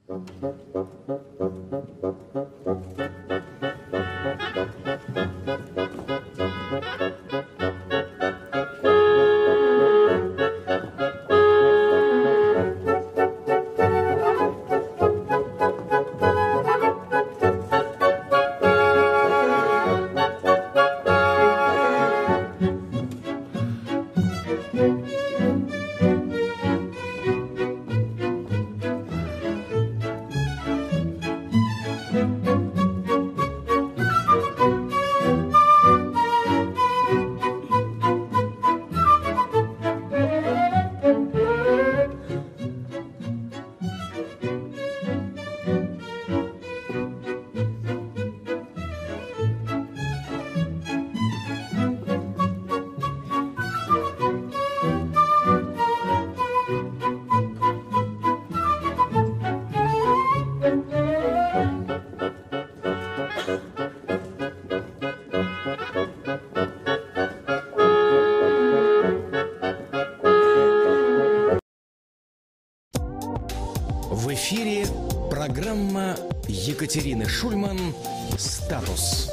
В эфире программа Екатерины Шульман «Статус».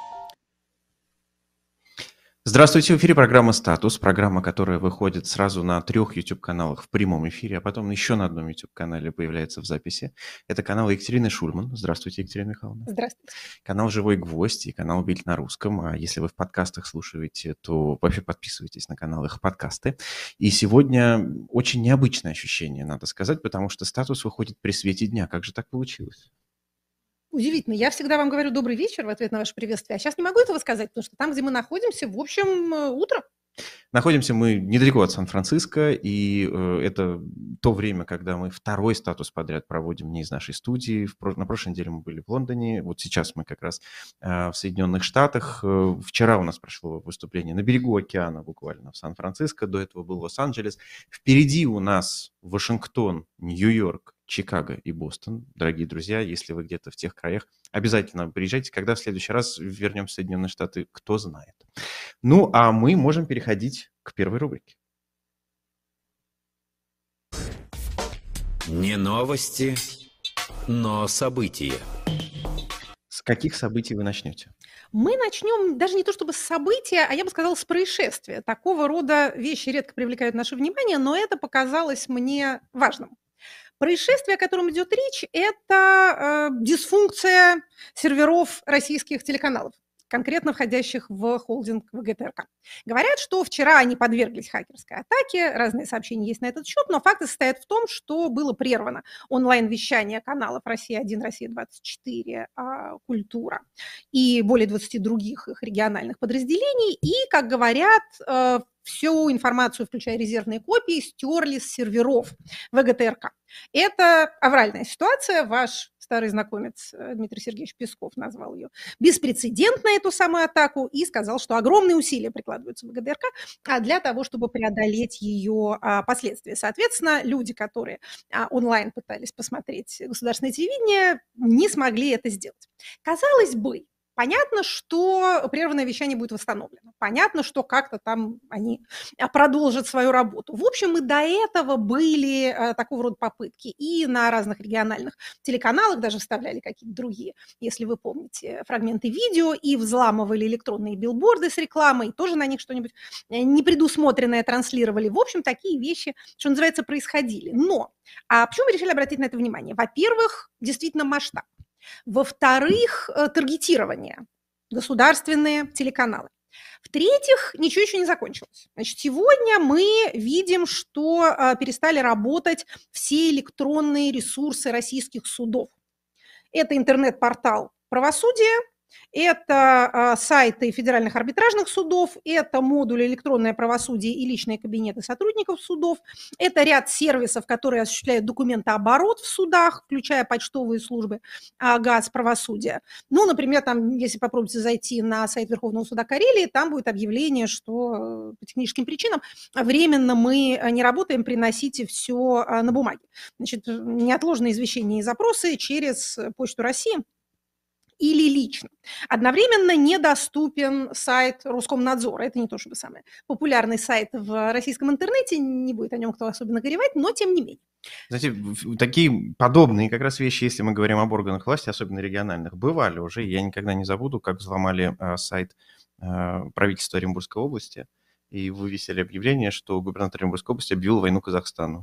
Здравствуйте, в эфире программа «Статус», программа, которая выходит сразу на 3 YouTube-каналах в прямом эфире, а потом еще на одном YouTube-канале появляется в записи. Это канал Екатерины Шульман. Здравствуйте, Екатерина Михайловна. Здравствуйте. Канал «Живой гвоздь» и канал «Говорит на русском». А если вы в подкастах слушаете, то вообще подписывайтесь на канал «Их подкасты». И сегодня очень необычное ощущение, надо сказать, потому что «Статус» выходит при свете дня. Как же так получилось? Удивительно. Я всегда вам говорю добрый вечер в ответ на ваше приветствие, а сейчас не могу этого сказать, потому что там, где мы находимся, в общем, утро. Находимся мы недалеко от Сан-Франциско, и это то время, когда мы второй «Статус» подряд проводим не из нашей студии. На прошлой неделе мы были в Лондоне, вот сейчас мы как раз в Соединенных Штатах. Вчера у нас прошло выступление на берегу океана, буквально в Сан-Франциско, до этого был Лос-Анджелес. Впереди у нас Вашингтон, Нью-Йорк, Чикаго и Бостон. Дорогие друзья, если вы где-то в тех краях, обязательно приезжайте. Когда в следующий раз вернемся в Соединенные Штаты, кто знает. Ну, а мы можем переходить к первой рубрике. Не новости, но события. С каких событий вы начнете? Мы начнем даже не то чтобы с события, а я бы сказала, с происшествия. Такого рода вещи редко привлекают наше внимание, но это показалось мне важным. Происшествие, о котором идет речь, это дисфункция серверов российских телеканалов, конкретно входящих в холдинг ВГТРК. Говорят, что вчера они подверглись хакерской атаке, разные сообщения есть на этот счет, но факты состоят в том, что было прервано онлайн-вещание каналов «Россия-1», «Россия-24», «Культура» и более 20 других их региональных подразделений, и, как говорят, всю информацию, включая резервные копии, стерли с серверов ВГТРК. Это авральная ситуация, ваш старый знакомец Дмитрий Сергеевич Песков назвал ее беспрецедентной, эту самую атаку, и сказал, что огромные усилия прикладываются в ВГТРК для того, чтобы преодолеть ее последствия. Соответственно, люди, которые онлайн пытались посмотреть государственное телевидение, не смогли это сделать. Казалось бы, понятно, что прерванное вещание будет восстановлено. Понятно, что как-то там они продолжат свою работу. В общем, и до этого были такого рода попытки. И на разных региональных телеканалах даже вставляли какие-то другие, если вы помните, фрагменты видео, и взламывали электронные билборды с рекламой, и тоже на них что-нибудь непредусмотренное транслировали. В общем, такие вещи, что называется, происходили. Но почему мы решили обратить на это внимание? Во-первых, действительно масштаб. Во-вторых, таргетирование, государственные телеканалы. В-третьих, ничего еще не закончилось. Значит, сегодня мы видим, что перестали работать все электронные ресурсы российских судов. Это интернет-портал «Правосудие», это сайты федеральных арбитражных судов, это модуль «Электронное правосудие» и личные кабинеты сотрудников судов, это ряд сервисов, которые осуществляют документооборот в судах, включая почтовые службы ГАЗ правосудия. Ну, например, там, если попробуйте зайти на сайт Верховного суда Карелии, там будет объявление, что по техническим причинам временно мы не работаем, приносите все на бумаге. Значит, неотложные извещения и запросы через Почту России или лично. Одновременно недоступен сайт Роскомнадзора. Это не то чтобы самый популярный сайт в российском интернете, не будет о нем кто особенно горевать, но тем не менее. Знаете, такие подобные как раз вещи, если мы говорим об органах власти, особенно региональных, бывали уже. Я никогда не забуду, как взломали сайт правительства Оренбургской области и вывесили объявление, что губернатор Оренбургской области объявил войну Казахстану.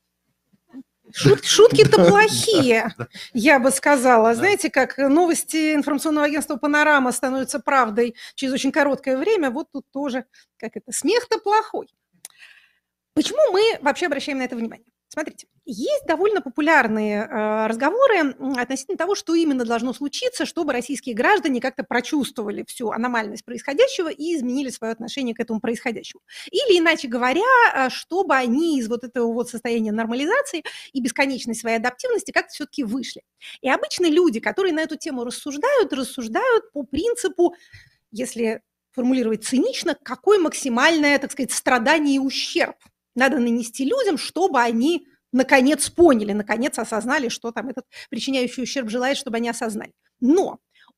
Шутки-то плохие, я бы сказала. Да. Знаете, как новости информационного агентства «Панорама» становятся правдой через очень короткое время, вот тут тоже, смех-то плохой. Почему мы вообще обращаем на это внимание? Смотрите, есть довольно популярные разговоры относительно того, что именно должно случиться, чтобы российские граждане как-то прочувствовали всю аномальность происходящего и изменили свое отношение к этому происходящему. Или, иначе говоря, чтобы они из вот этого вот состояния нормализации и бесконечной своей адаптивности как-то все-таки вышли. И обычно люди, которые на эту тему рассуждают по принципу, если формулировать цинично, какое максимальное, так сказать, страдание и ущерб надо нанести людям, чтобы они наконец поняли, наконец осознали, что там этот причиняющий ущерб желает, чтобы они осознали. Но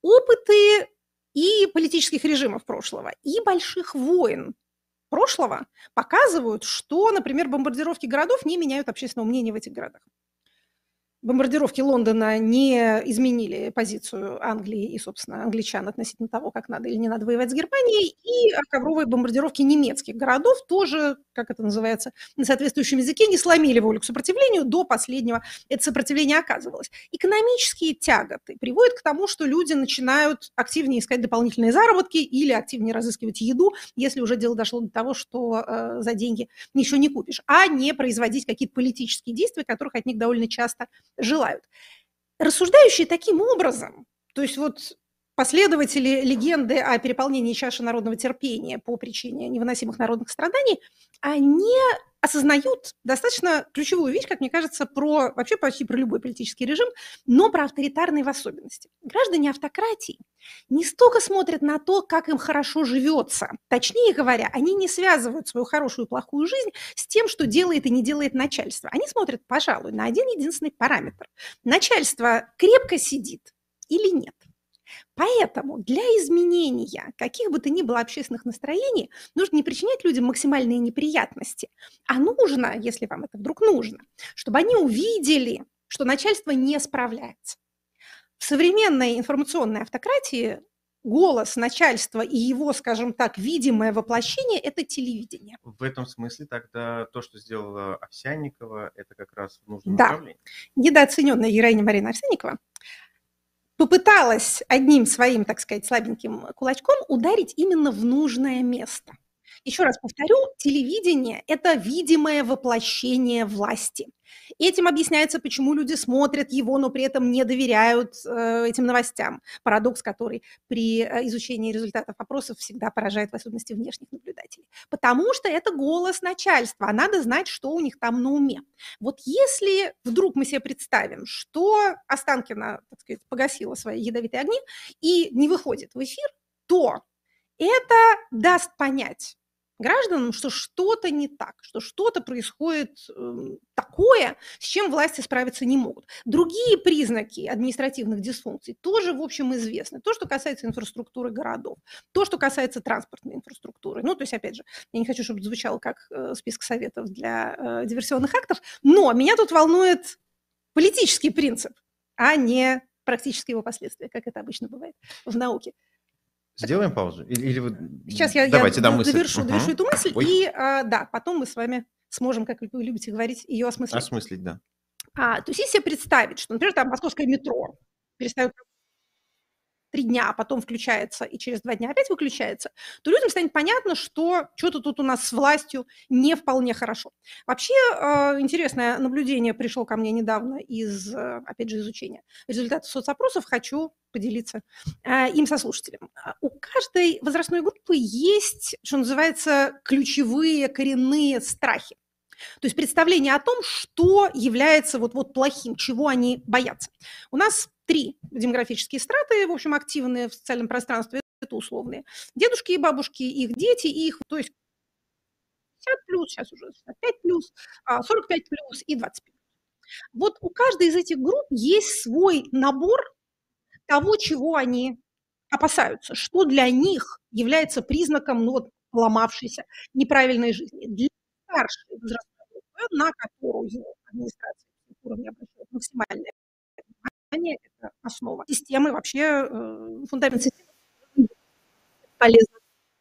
опыты и политических режимов прошлого, и больших войн прошлого показывают, что, например, бомбардировки городов не меняют общественного мнения в этих городах. Бомбардировки Лондона не изменили позицию Англии и, собственно, англичан относительно того, как надо или не надо воевать с Германией, и ковровые бомбардировки немецких городов тоже, как это называется, на соответствующем языке, не сломили волю к сопротивлению, до последнего это сопротивление оказывалось. Экономические тяготы приводят к тому, что люди начинают активнее искать дополнительные заработки или активнее разыскивать еду, если уже дело дошло до того, что за деньги ничего не купишь, а не производить какие-то политические действия, которых от них довольно часто желают. Рассуждающие таким образом, то есть вот последователи легенды о переполнении чаши народного терпения по причине невыносимых народных страданий, они осознают достаточно ключевую вещь, как мне кажется, вообще почти про любой политический режим, но про авторитарные в особенности. Граждане автократии не столько смотрят на то, как им хорошо живется. Точнее говоря, они не связывают свою хорошую и плохую жизнь с тем, что делает и не делает начальство. Они смотрят, пожалуй, на один единственный параметр. Начальство крепко сидит или нет. Поэтому для изменения каких бы то ни было общественных настроений нужно не причинять людям максимальные неприятности, а нужно, если вам это вдруг нужно, чтобы они увидели, что начальство не справляется. В современной информационной автократии голос начальства и его, скажем так, видимое воплощение – это телевидение. В этом смысле тогда то, что сделала Овсянникова, это как раз в нужном Да. направлении. Недооцененная героиня Марина Овсянникова попыталась одним своим, так сказать, слабеньким кулачком ударить именно в нужное место. Еще раз повторю, телевидение – это видимое воплощение власти. Этим объясняется, почему люди смотрят его, но при этом не доверяют этим новостям. Парадокс, который при изучении результатов опросов всегда поражает, в особенности внешних наблюдателей. Потому что это голос начальства, а надо знать, что у них там на уме. Вот если вдруг мы себе представим, что Останкина, так сказать, погасила свои ядовитые огни и не выходит в эфир, то это даст понять гражданам, что что-то не так, что что-то происходит такое, с чем власти справиться не могут. Другие признаки административных дисфункций тоже, в общем, известны. То, что касается инфраструктуры городов, то, что касается транспортной инфраструктуры. Ну, то есть, опять же, я не хочу, чтобы это звучало как список советов для диверсионных актов, но меня тут волнует политический принцип, а не практические его последствия, как это обычно бывает в науке. Сделаем паузу? Или вы... Сейчас я довершу эту мысль, и да, потом мы с вами сможем, как вы любите говорить, ее осмыслить. Осмыслить, да. То есть если себе представить, что, например, там московское метро перестает 3 дня, а потом включается, и через 2 дня опять выключается, то людям станет понятно, что что-то тут у нас с властью не вполне хорошо. Вообще интересное наблюдение пришло ко мне недавно из, опять же, изучения результатов соцопросов. Хочу поделиться им со слушателем. У каждой возрастной группы есть, что называется, ключевые коренные страхи. То есть представление о том, что является вот плохим, чего они боятся. У нас 3 демографические страты, в общем, активные в социальном пространстве, это условные. Дедушки и бабушки, их дети, их, то есть 50+, сейчас уже 65+, 45+, и 25+. Вот у каждой из этих групп есть свой набор того, чего они опасаются, что для них является признаком ломавшейся неправильной жизни. Для старшей возрастной группы, на которую администрации уровня обращают максимальное внимание, это основа системы, вообще фундамент системы полезно.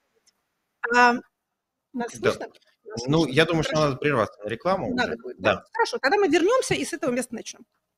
Нас Да. слышно? Нас Ну, слышно? я думаю, что Хорошо. надо прерваться на рекламу уже. Надо будет, да? Да. Хорошо, тогда мы вернемся и с этого места начнем.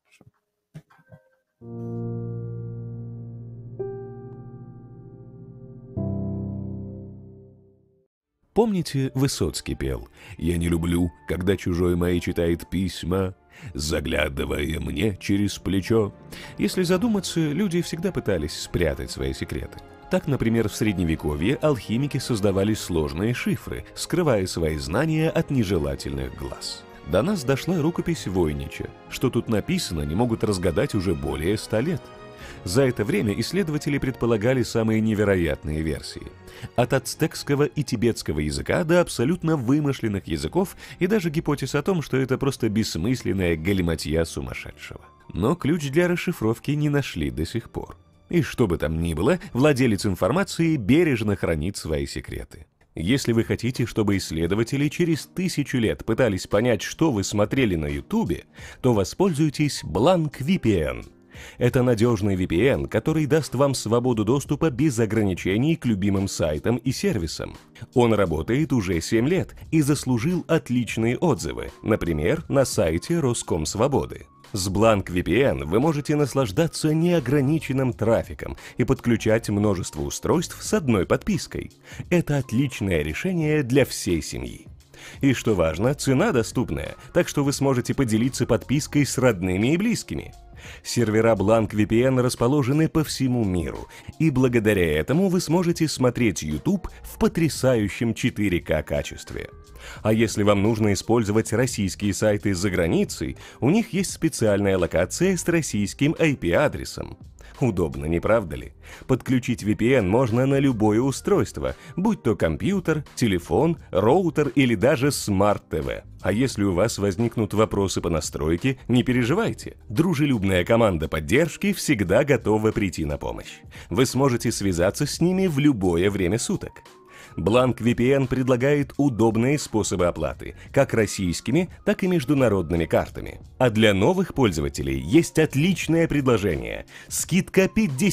Помните, Высоцкий пел: «Я не люблю, когда чужой мои читает письма, заглядывая мне через плечо». Если задуматься, люди всегда пытались спрятать свои секреты. Так, например, в Средневековье алхимики создавали сложные шифры, скрывая свои знания от нежелательных глаз. До нас дошла рукопись Войнича. Что тут написано, не могут разгадать уже более 100 лет. За это время исследователи предполагали самые невероятные версии. От ацтекского и тибетского языка до абсолютно вымышленных языков и даже гипотез о том, что это просто бессмысленная галиматья сумасшедшего. Но ключ для расшифровки не нашли до сих пор. И что бы там ни было, владелец информации бережно хранит свои секреты. Если вы хотите, чтобы исследователи через 1000 лет пытались понять, что вы смотрели на Ютубе, то воспользуйтесь BlankVPN. Это надежный VPN, который даст вам свободу доступа без ограничений к любимым сайтам и сервисам. Он работает уже 7 лет и заслужил отличные отзывы, например, на сайте Роскомсвободы. С BlankVPN вы можете наслаждаться неограниченным трафиком и подключать множество устройств с одной подпиской. Это отличное решение для всей семьи. И что важно, цена доступная, так что вы сможете поделиться подпиской с родными и близкими. Сервера BlankVPN расположены по всему миру, и благодаря этому вы сможете смотреть YouTube в потрясающем 4К качестве. А если вам нужно использовать российские сайты за границей, у них есть специальная локация с российским IP-адресом. Удобно, не правда ли? Подключить VPN можно на любое устройство, будь то компьютер, телефон, роутер или даже смарт-ТВ. А если у вас возникнут вопросы по настройке, не переживайте. Дружелюбная команда поддержки всегда готова прийти на помощь. Вы сможете связаться с ними в любое время суток. BlankVPN предлагает удобные способы оплаты, как российскими, так и международными картами. А для новых пользователей есть отличное предложение – скидка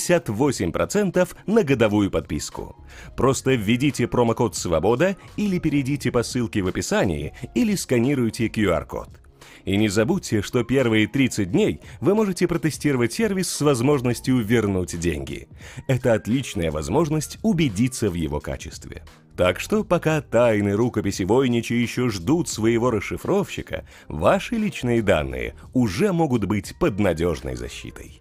58% на годовую подписку. Просто введите промокод «Свобода» или перейдите по ссылке в описании, или сканируйте QR-код. И не забудьте, что первые 30 дней вы можете протестировать сервис с возможностью вернуть деньги. Это отличная возможность убедиться в его качестве. Так что пока тайны рукописи Войнича еще ждут своего расшифровщика, ваши личные данные уже могут быть под надежной защитой.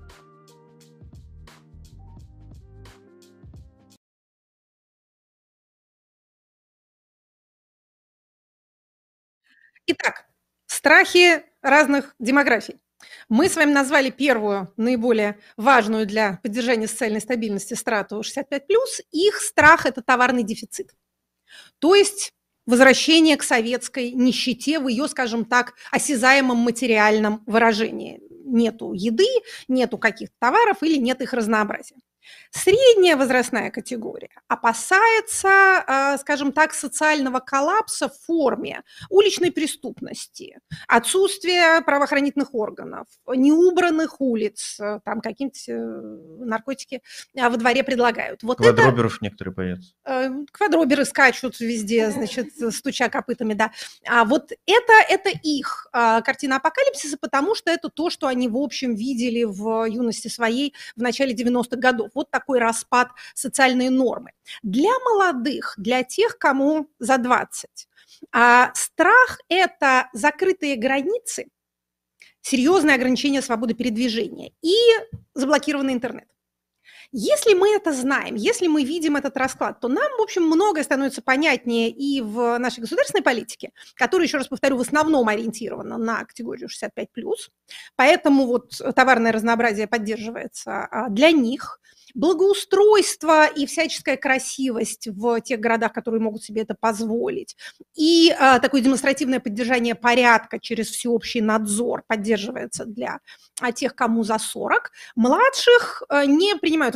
Итак, страхи разных демографий. Мы с вами назвали первую, наиболее важную для поддержания социальной стабильности страту 65+. Их страх – это товарный дефицит. То есть возвращение к советской нищете в ее, скажем так, осязаемом материальном выражении. Нету еды, нету каких-то товаров или нет их разнообразия. Средняя возрастная категория опасается, скажем так, социального коллапса в форме уличной преступности, отсутствия правоохранительных органов, неубранных улиц, там какие-нибудь наркотики во дворе предлагают. Вот Квадроберов некоторые боятся. Квадроберы скачут везде, значит, стуча копытами, да. А вот это их картина апокалипсиса, потому что это то, что они, в общем, видели в юности своей в начале 90-х годов. Вот такой распад социальной нормы. Для молодых, для тех, кому за 20, страх – это закрытые границы, серьезное ограничение свободы передвижения и заблокированный интернет. Если мы это знаем, если мы видим этот расклад, то нам, в общем, многое становится понятнее и в нашей государственной политике, которая, еще раз повторю, в основном ориентирована на категорию 65+. Поэтому вот товарное разнообразие поддерживается для них. Благоустройство и всяческая красивость в тех городах, которые могут себе это позволить, и такое демонстративное поддержание порядка через всеобщий надзор поддерживается для тех, кому за 40. Младших не принимают в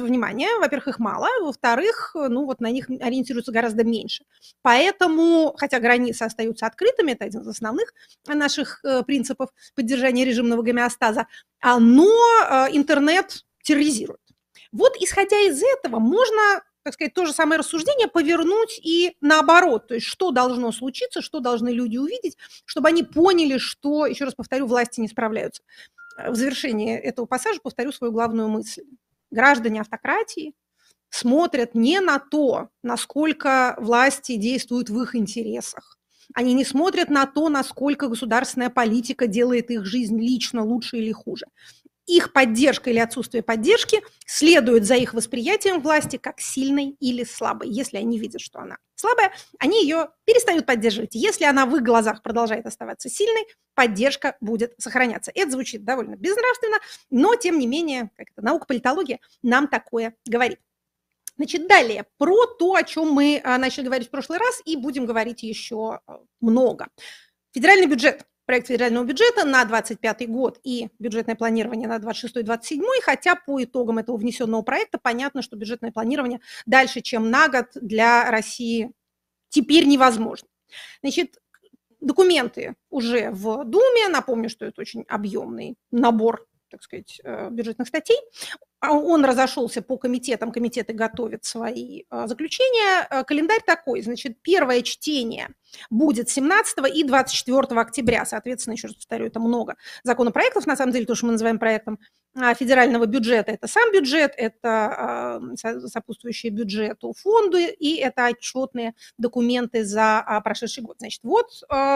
внимания. Во-первых, их мало, во-вторых, ну вот на них ориентируются гораздо меньше. Поэтому, хотя границы остаются открытыми, это один из основных наших принципов поддержания режимного гомеостаза, но интернет терроризирует. Вот исходя из этого можно, так сказать, то же самое рассуждение повернуть и наоборот. То есть что должно случиться, что должны люди увидеть, чтобы они поняли, что, еще раз повторю, власти не справляются. В завершении этого пассажа повторю свою главную мысль. Граждане автократии смотрят не на то, насколько власти действуют в их интересах. Они не смотрят на то, насколько государственная политика делает их жизнь лично лучше или хуже. Их поддержка или отсутствие поддержки следует за их восприятием власти как сильной или слабой. Если они видят, что она слабая, они ее перестают поддерживать. Если она в их глазах продолжает оставаться сильной, поддержка будет сохраняться. Это звучит довольно безнравственно, но, тем не менее, наука политология нам такое говорит. Значит, далее про то, о чем мы начали говорить в прошлый раз, и будем говорить еще много. Федеральный бюджет. Проект федерального бюджета на 2025 год и бюджетное планирование на 2026-2027, хотя по итогам этого внесенного проекта понятно, что бюджетное планирование дальше, чем на год, для России теперь невозможно. Значит, документы уже в Думе, напомню, что это очень объемный набор, так сказать, бюджетных статей. Он разошелся по комитетам, комитеты готовят свои заключения. Календарь такой, значит, первое чтение будет 17 и 24 октября, соответственно, еще раз повторю, это много законопроектов, на самом деле, то, что мы называем проектом федерального бюджета, это сам бюджет, это сопутствующие бюджету фонды и это отчетные документы за прошедший год. Значит, вот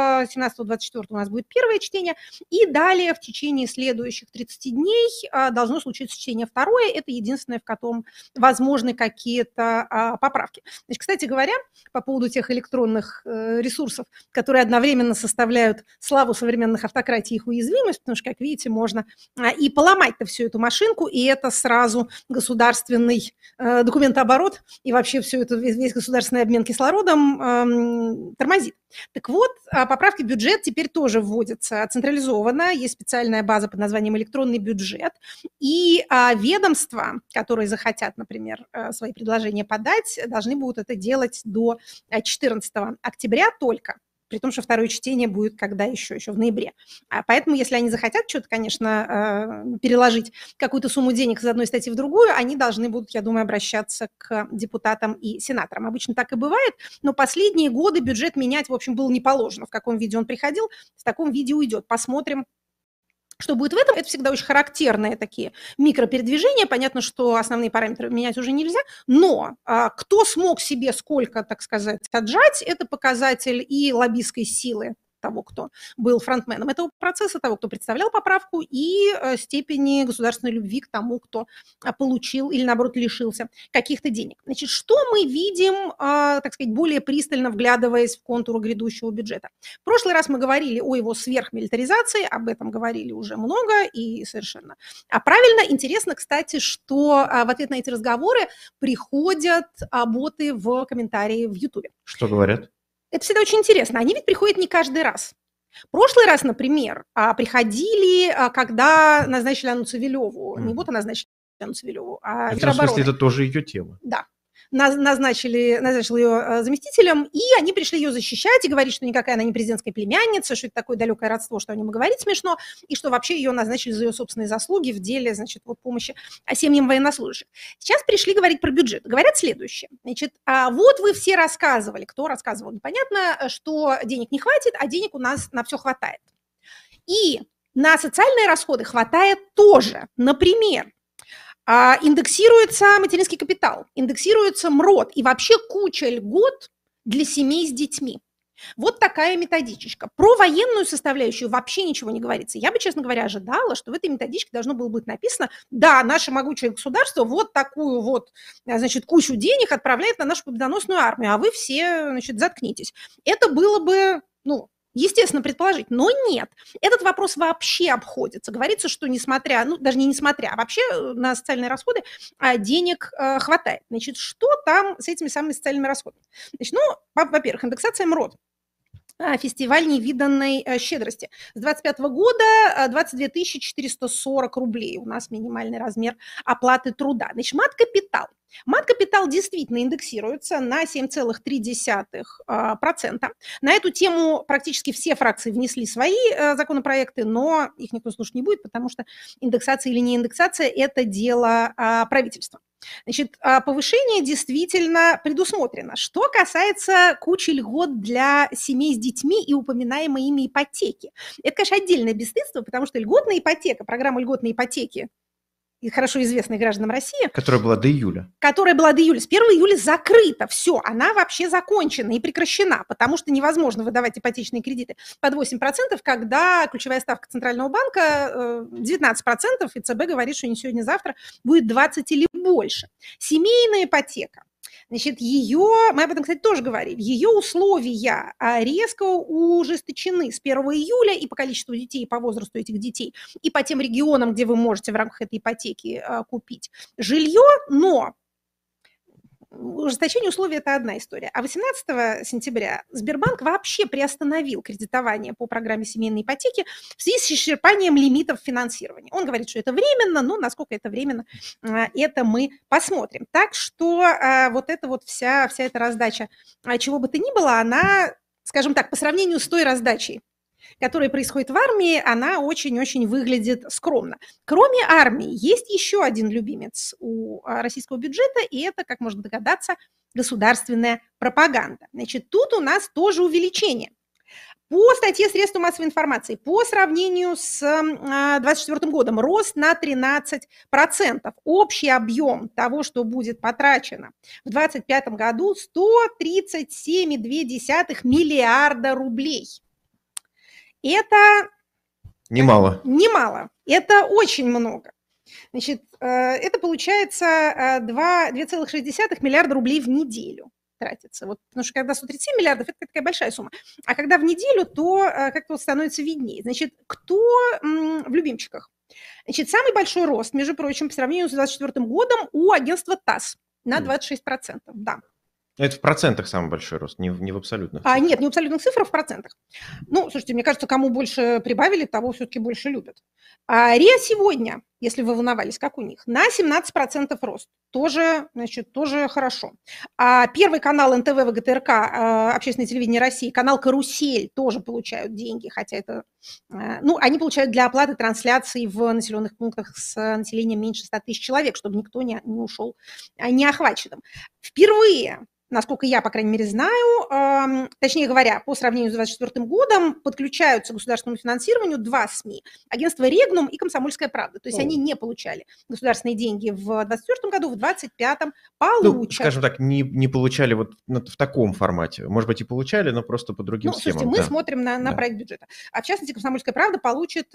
17-24 у нас будет первое чтение, и далее в течение следующих 30 дней должно случиться чтение второе, это единственное, в котором возможны какие-то поправки. Значит, кстати говоря, по поводу тех электронных ресурсов, которые одновременно составляют славу современных автократий и их уязвимость, потому что, как видите, можно и поломать-то всю эту машинку, и это сразу государственный документооборот, и вообще все это, весь государственный обмен кислородом тормозит. Так вот, поправки в бюджет теперь тоже вводятся централизованно, есть специальная база под названием электронный бюджет, и ведомства, которые захотят, например, свои предложения подать, должны будут это делать до 14 октября только. При том, что второе чтение будет когда еще в ноябре. Поэтому, если они захотят что-то, конечно, переложить какую-то сумму денег из одной статьи в другую, они должны будут, я думаю, обращаться к депутатам и сенаторам. Обычно так и бывает, но последние годы бюджет менять, в общем, было не положено. В каком виде он приходил, в таком виде уйдет. Посмотрим, что будет в этом. Это всегда очень характерные такие микропередвижения. Понятно, что основные параметры менять уже нельзя, но кто смог себе сколько, так сказать, отжать, это показатель и лоббистской силы того, кто был фронтменом этого процесса, того, кто представлял поправку, и степени государственной любви к тому, кто получил или, наоборот, лишился каких-то денег. Значит, что мы видим, так сказать, более пристально вглядываясь в контуры грядущего бюджета? В прошлый раз мы говорили о его сверхмилитаризации, об этом говорили уже много и совершенно правильно. Интересно, кстати, что в ответ на эти разговоры приходят боты в комментарии в Ютубе. Что говорят? Это всегда очень интересно. Они ведь приходят не каждый раз. В прошлый раз, например, приходили, когда назначили Анну Цивилеву. Не боты назначили Анну Цивилеву, а в смысле, это тоже ее тема. Да. Назначил ее заместителем, и они пришли ее защищать и говорить, что никакая она не президентская племянница, что это такое далекое родство, что о нем и говорить смешно, и что вообще ее назначили за ее собственные заслуги в деле, значит, вот помощи семьям военнослужащих. Сейчас пришли говорить про бюджет. Говорят следующее. Значит, вот вы все рассказывали, кто рассказывал, непонятно, что денег не хватит, а денег у нас на все хватает. И на социальные расходы хватает тоже. Например, индексируется материнский капитал, индексируется МРОД и вообще куча льгот для семей с детьми. Вот такая методичка. Про военную составляющую вообще ничего не говорится. Я бы, честно говоря, ожидала, что в этой методичке должно было быть написано: да, наше могучее государство вот такую вот, значит, кучу денег отправляет на нашу победоносную армию, а вы все, значит, заткнитесь. Это было бы, естественно, предположить, но нет. Этот вопрос вообще обходится. Говорится, что несмотря, даже не несмотря, а вообще на социальные расходы денег хватает. Значит, что там с этими самыми социальными расходами? Значит, во-первых, индексация МРОД. фестиваль невиданной щедрости. С 2025 года 22 440 рублей у нас минимальный размер оплаты труда. Значит, мат-капитал. Мат-капитал действительно индексируется на 7,3%. На эту тему практически все фракции внесли свои законопроекты, но их никто слушать не будет, потому что индексация или не индексация – это дело правительства. Значит, повышение действительно предусмотрено. Что касается кучи льгот для семей с детьми и упоминаемой ими ипотеки. Это, конечно, отдельное бесстыдство, потому что льготная ипотека, программа льготной ипотеки, и хорошо известная гражданам России, Которая была до июля. которая была до июля, с 1 июля закрыта, все, она вообще закончена и прекращена, потому что невозможно выдавать ипотечные кредиты под 8%, когда ключевая ставка Центрального банка 19%, и ЦБ говорит, что не сегодня-завтра будет 20 или больше. Семейная ипотека. Значит, мы об этом, кстати, тоже говорили, ее условия резко ужесточены с 1 июля и по количеству детей, и по возрасту этих детей, и по тем регионам, где вы можете в рамках этой ипотеки купить жилье, но ужесточение условий – это одна история. А 18 сентября Сбербанк вообще приостановил кредитование по программе семейной ипотеки в связи с исчерпанием лимитов финансирования. Он говорит, что это временно, но насколько это временно, это мы посмотрим. Так что вот эта вот вся эта раздача, чего бы то ни было, она, скажем так, по сравнению с той раздачей, которая происходит в армии, она очень-очень выглядит скромно. Кроме армии, есть еще один любимец у российского бюджета, и это, как можно догадаться, государственная пропаганда. Значит, тут у нас тоже увеличение. По статье средств массовой информации, по сравнению с 2024 годом, рост на 13%. Общий объем того, что будет потрачено в 2025 году, 137,2 миллиарда рублей. Это Немало. немало, это очень много. Значит, это получается 2,6 миллиарда рублей в неделю тратится. Вот, потому что когда 137 миллиардов, это такая большая сумма. А когда в неделю, то как-то вот становится виднее. Значит, кто в любимчиках? Значит, самый большой рост, между прочим, по сравнению с 2024 годом у агентства ТАСС на 26%. Да. Это в процентах самый большой рост, не в абсолютных. Нет, не в абсолютных цифрах, в процентах. Ну, слушайте, мне кажется, кому больше прибавили, того все-таки больше любят. РИА сегодня, если вы волновались, как у них, на 17% рост. Тоже, значит, тоже хорошо. Первый канал НТВ ВГТРК, Общественное телевидение России, канал «Карусель» тоже получают деньги, хотя это... Ну, они получают для оплаты трансляций в населенных пунктах с населением меньше 100 тысяч человек, чтобы никто не ушел неохваченным. Впервые, насколько я, по крайней мере, знаю, точнее говоря, по сравнению с 2024 годом подключаются к государственному финансированию два СМИ. Агентство «Регнум» и «Комсомольская правда». То есть они не получали государственные деньги в 2024 году, в 2025 получат. Ну, скажем так, не получали вот в таком формате. Может быть, и получали, но просто по другим схемам. Слушайте, мы смотрим на проект бюджета. А в частности, «Комсомольская правда» получит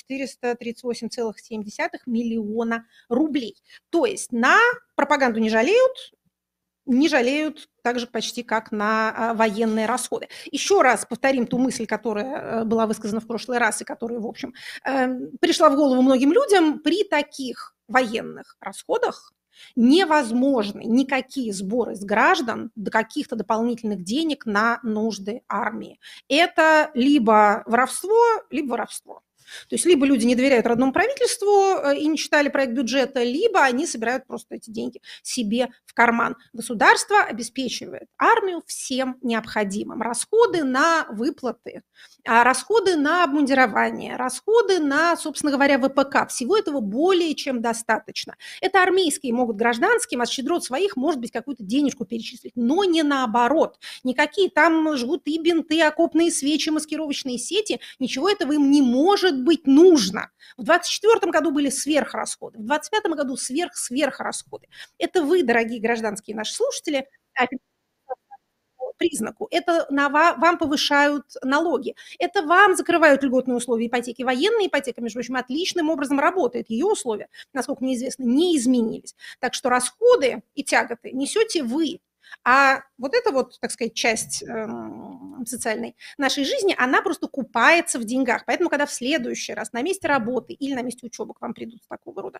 438,7 миллиона рублей. То есть на пропаганду не жалеют так же почти как на военные расходы. Еще раз повторим ту мысль, которая была высказана в прошлый раз и которая, в общем, пришла в голову многим людям. При таких военных расходах невозможны никакие сборы с граждан до каких-то дополнительных денег на нужды армии. Это либо воровство, либо воровство. То есть либо люди не доверяют родному правительству и не читали проект бюджета, либо они собирают просто эти деньги себе в карман. Государство обеспечивает армию всем необходимым. Расходы на выплаты, расходы на обмундирование, расходы на, собственно говоря, ВПК. Всего этого более чем достаточно. Это армейские могут гражданским, а с щедрот своих, может быть, какую-то денежку перечислить, но не наоборот. Никакие там жгуты, бинты, окопные свечи, маскировочные сети, ничего этого им не может быть нужно. В 2024 году были сверхрасходы, в 2025 году сверхрасходы. Это вы, дорогие гражданские наши слушатели, признаку. Это вам повышают налоги. Это вам закрывают льготные условия ипотеки. Военная ипотека, между прочим, отличным образом работает. Ее условия, насколько мне известно, не изменились. Так что расходы и тяготы несете вы. А вот эта вот, так сказать, часть социальной нашей жизни, она просто купается в деньгах. Поэтому, когда в следующий раз на месте работы или на месте учебы к вам придут с такого рода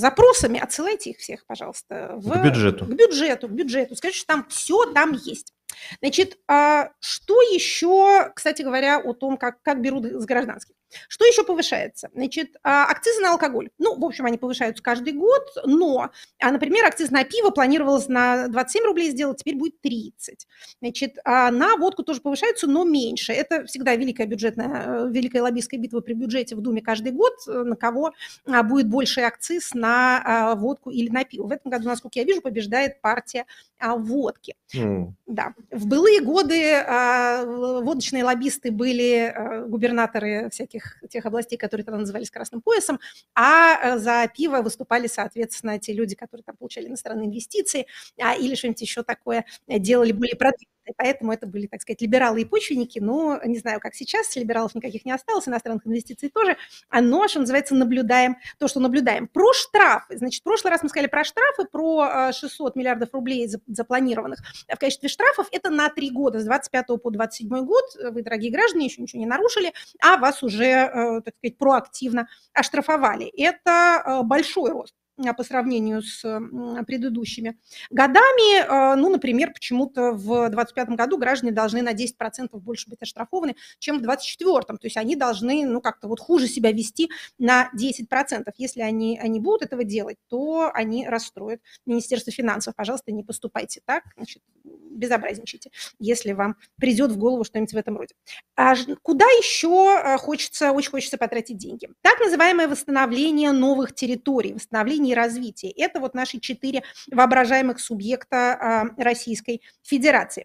запросами, отсылайте их всех, пожалуйста, к бюджету. К бюджету. Скажите, что там все там есть. Значит, что еще, кстати говоря, о том, как берут с гражданских? Что еще повышается? Значит, акцизы на алкоголь. Ну, в общем, они повышаются каждый год, но, например, акциз на пиво планировалось на 27 рублей сделать, теперь будет 30. Значит, на водку тоже повышаются, но меньше. Это всегда великая лоббистская битва при бюджете в Думе каждый год, на кого будет больший акциз на водку или на пиво. В этом году, насколько я вижу, побеждает партия водки. Да. В былые годы водочные лоббисты были губернаторы всяких тех областей, которые тогда назывались Красным поясом, а за пиво выступали, соответственно, те люди, которые там получали иностранные инвестиции или что-нибудь еще такое делали более продвинутые. Поэтому это были, так сказать, либералы и почвенники, но не знаю, как сейчас, либералов никаких не осталось, иностранных инвестиций тоже, но, что называется, наблюдаем то, что наблюдаем. Про штрафы. Значит, в прошлый раз мы сказали про штрафы, про 600 миллиардов рублей запланированных в качестве штрафов. Это на 3 года, с 25 по 27 год. Вы, дорогие граждане, еще ничего не нарушили, а вас уже, так сказать, проактивно оштрафовали. Это большой рост по сравнению с предыдущими годами. Ну, например, почему-то в 2025 году граждане должны на 10% больше быть оштрафованы, чем в 2024. То есть они должны, ну, как-то вот хуже себя вести на 10%. Если они будут этого делать, то они расстроят Министерство финансов. Пожалуйста, не поступайте так, значит, безобразничайте, если вам придет в голову что-нибудь в этом роде. Куда еще очень хочется потратить деньги? Так называемое восстановление новых территорий, восстановление и развитие. Это вот наши 4 воображаемых субъекта Российской Федерации.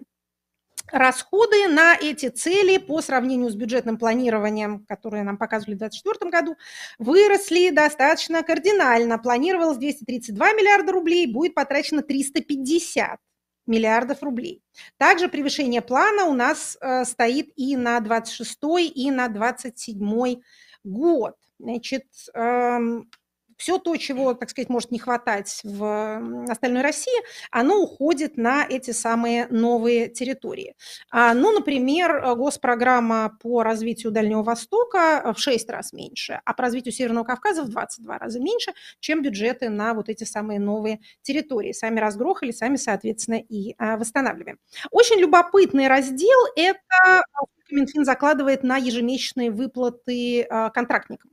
Расходы на эти цели по сравнению с бюджетным планированием, которое нам показывали в 2024 году, выросли достаточно кардинально. Планировалось 232 миллиарда рублей, будет потрачено 350 миллиардов рублей. Также превышение плана у нас стоит и на 26 и на 27 год. Значит, все то, чего, так сказать, может не хватать в остальной России, оно уходит на эти самые новые территории. Ну, например, госпрограмма по развитию Дальнего Востока в 6 раз меньше, а по развитию Северного Кавказа в 22 раза меньше, чем бюджеты на вот эти самые новые территории. Сами разгрохали, сами, соответственно, и восстанавливаем. Очень любопытный раздел – это Минфин закладывает на ежемесячные выплаты контрактникам.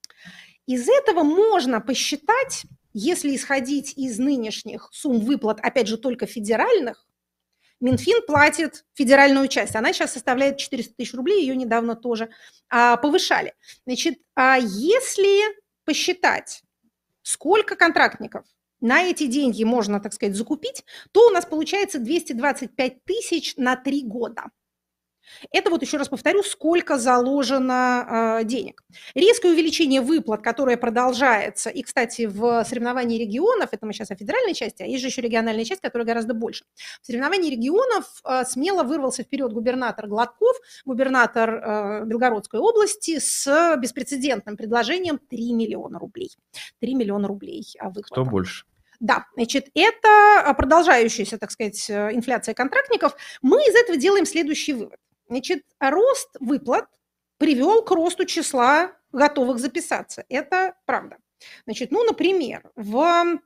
Из этого можно посчитать, если исходить из нынешних сумм выплат, опять же, только федеральных, Минфин платит федеральную часть. Она сейчас составляет 400 тысяч рублей, ее недавно тоже повышали. Значит, если посчитать, сколько контрактников на эти деньги можно, так сказать, закупить, то у нас получается 225 тысяч на 3 года. Это вот еще раз повторю, сколько заложено денег. Резкое увеличение выплат, которое продолжается, и, кстати, в соревновании регионов, это мы сейчас о федеральной части, а есть же еще региональная часть, которая гораздо больше. В соревновании регионов смело вырвался вперед губернатор Гладков, губернатор Белгородской области с беспрецедентным предложением 3 миллиона рублей. 3 миллиона рублей выплат. Кто больше? Да, значит, это продолжающаяся, так сказать, инфляция контрактников. Мы из этого делаем следующий вывод. Значит, рост выплат привел к росту числа готовых записаться. Это правда. Значит, ну, например, в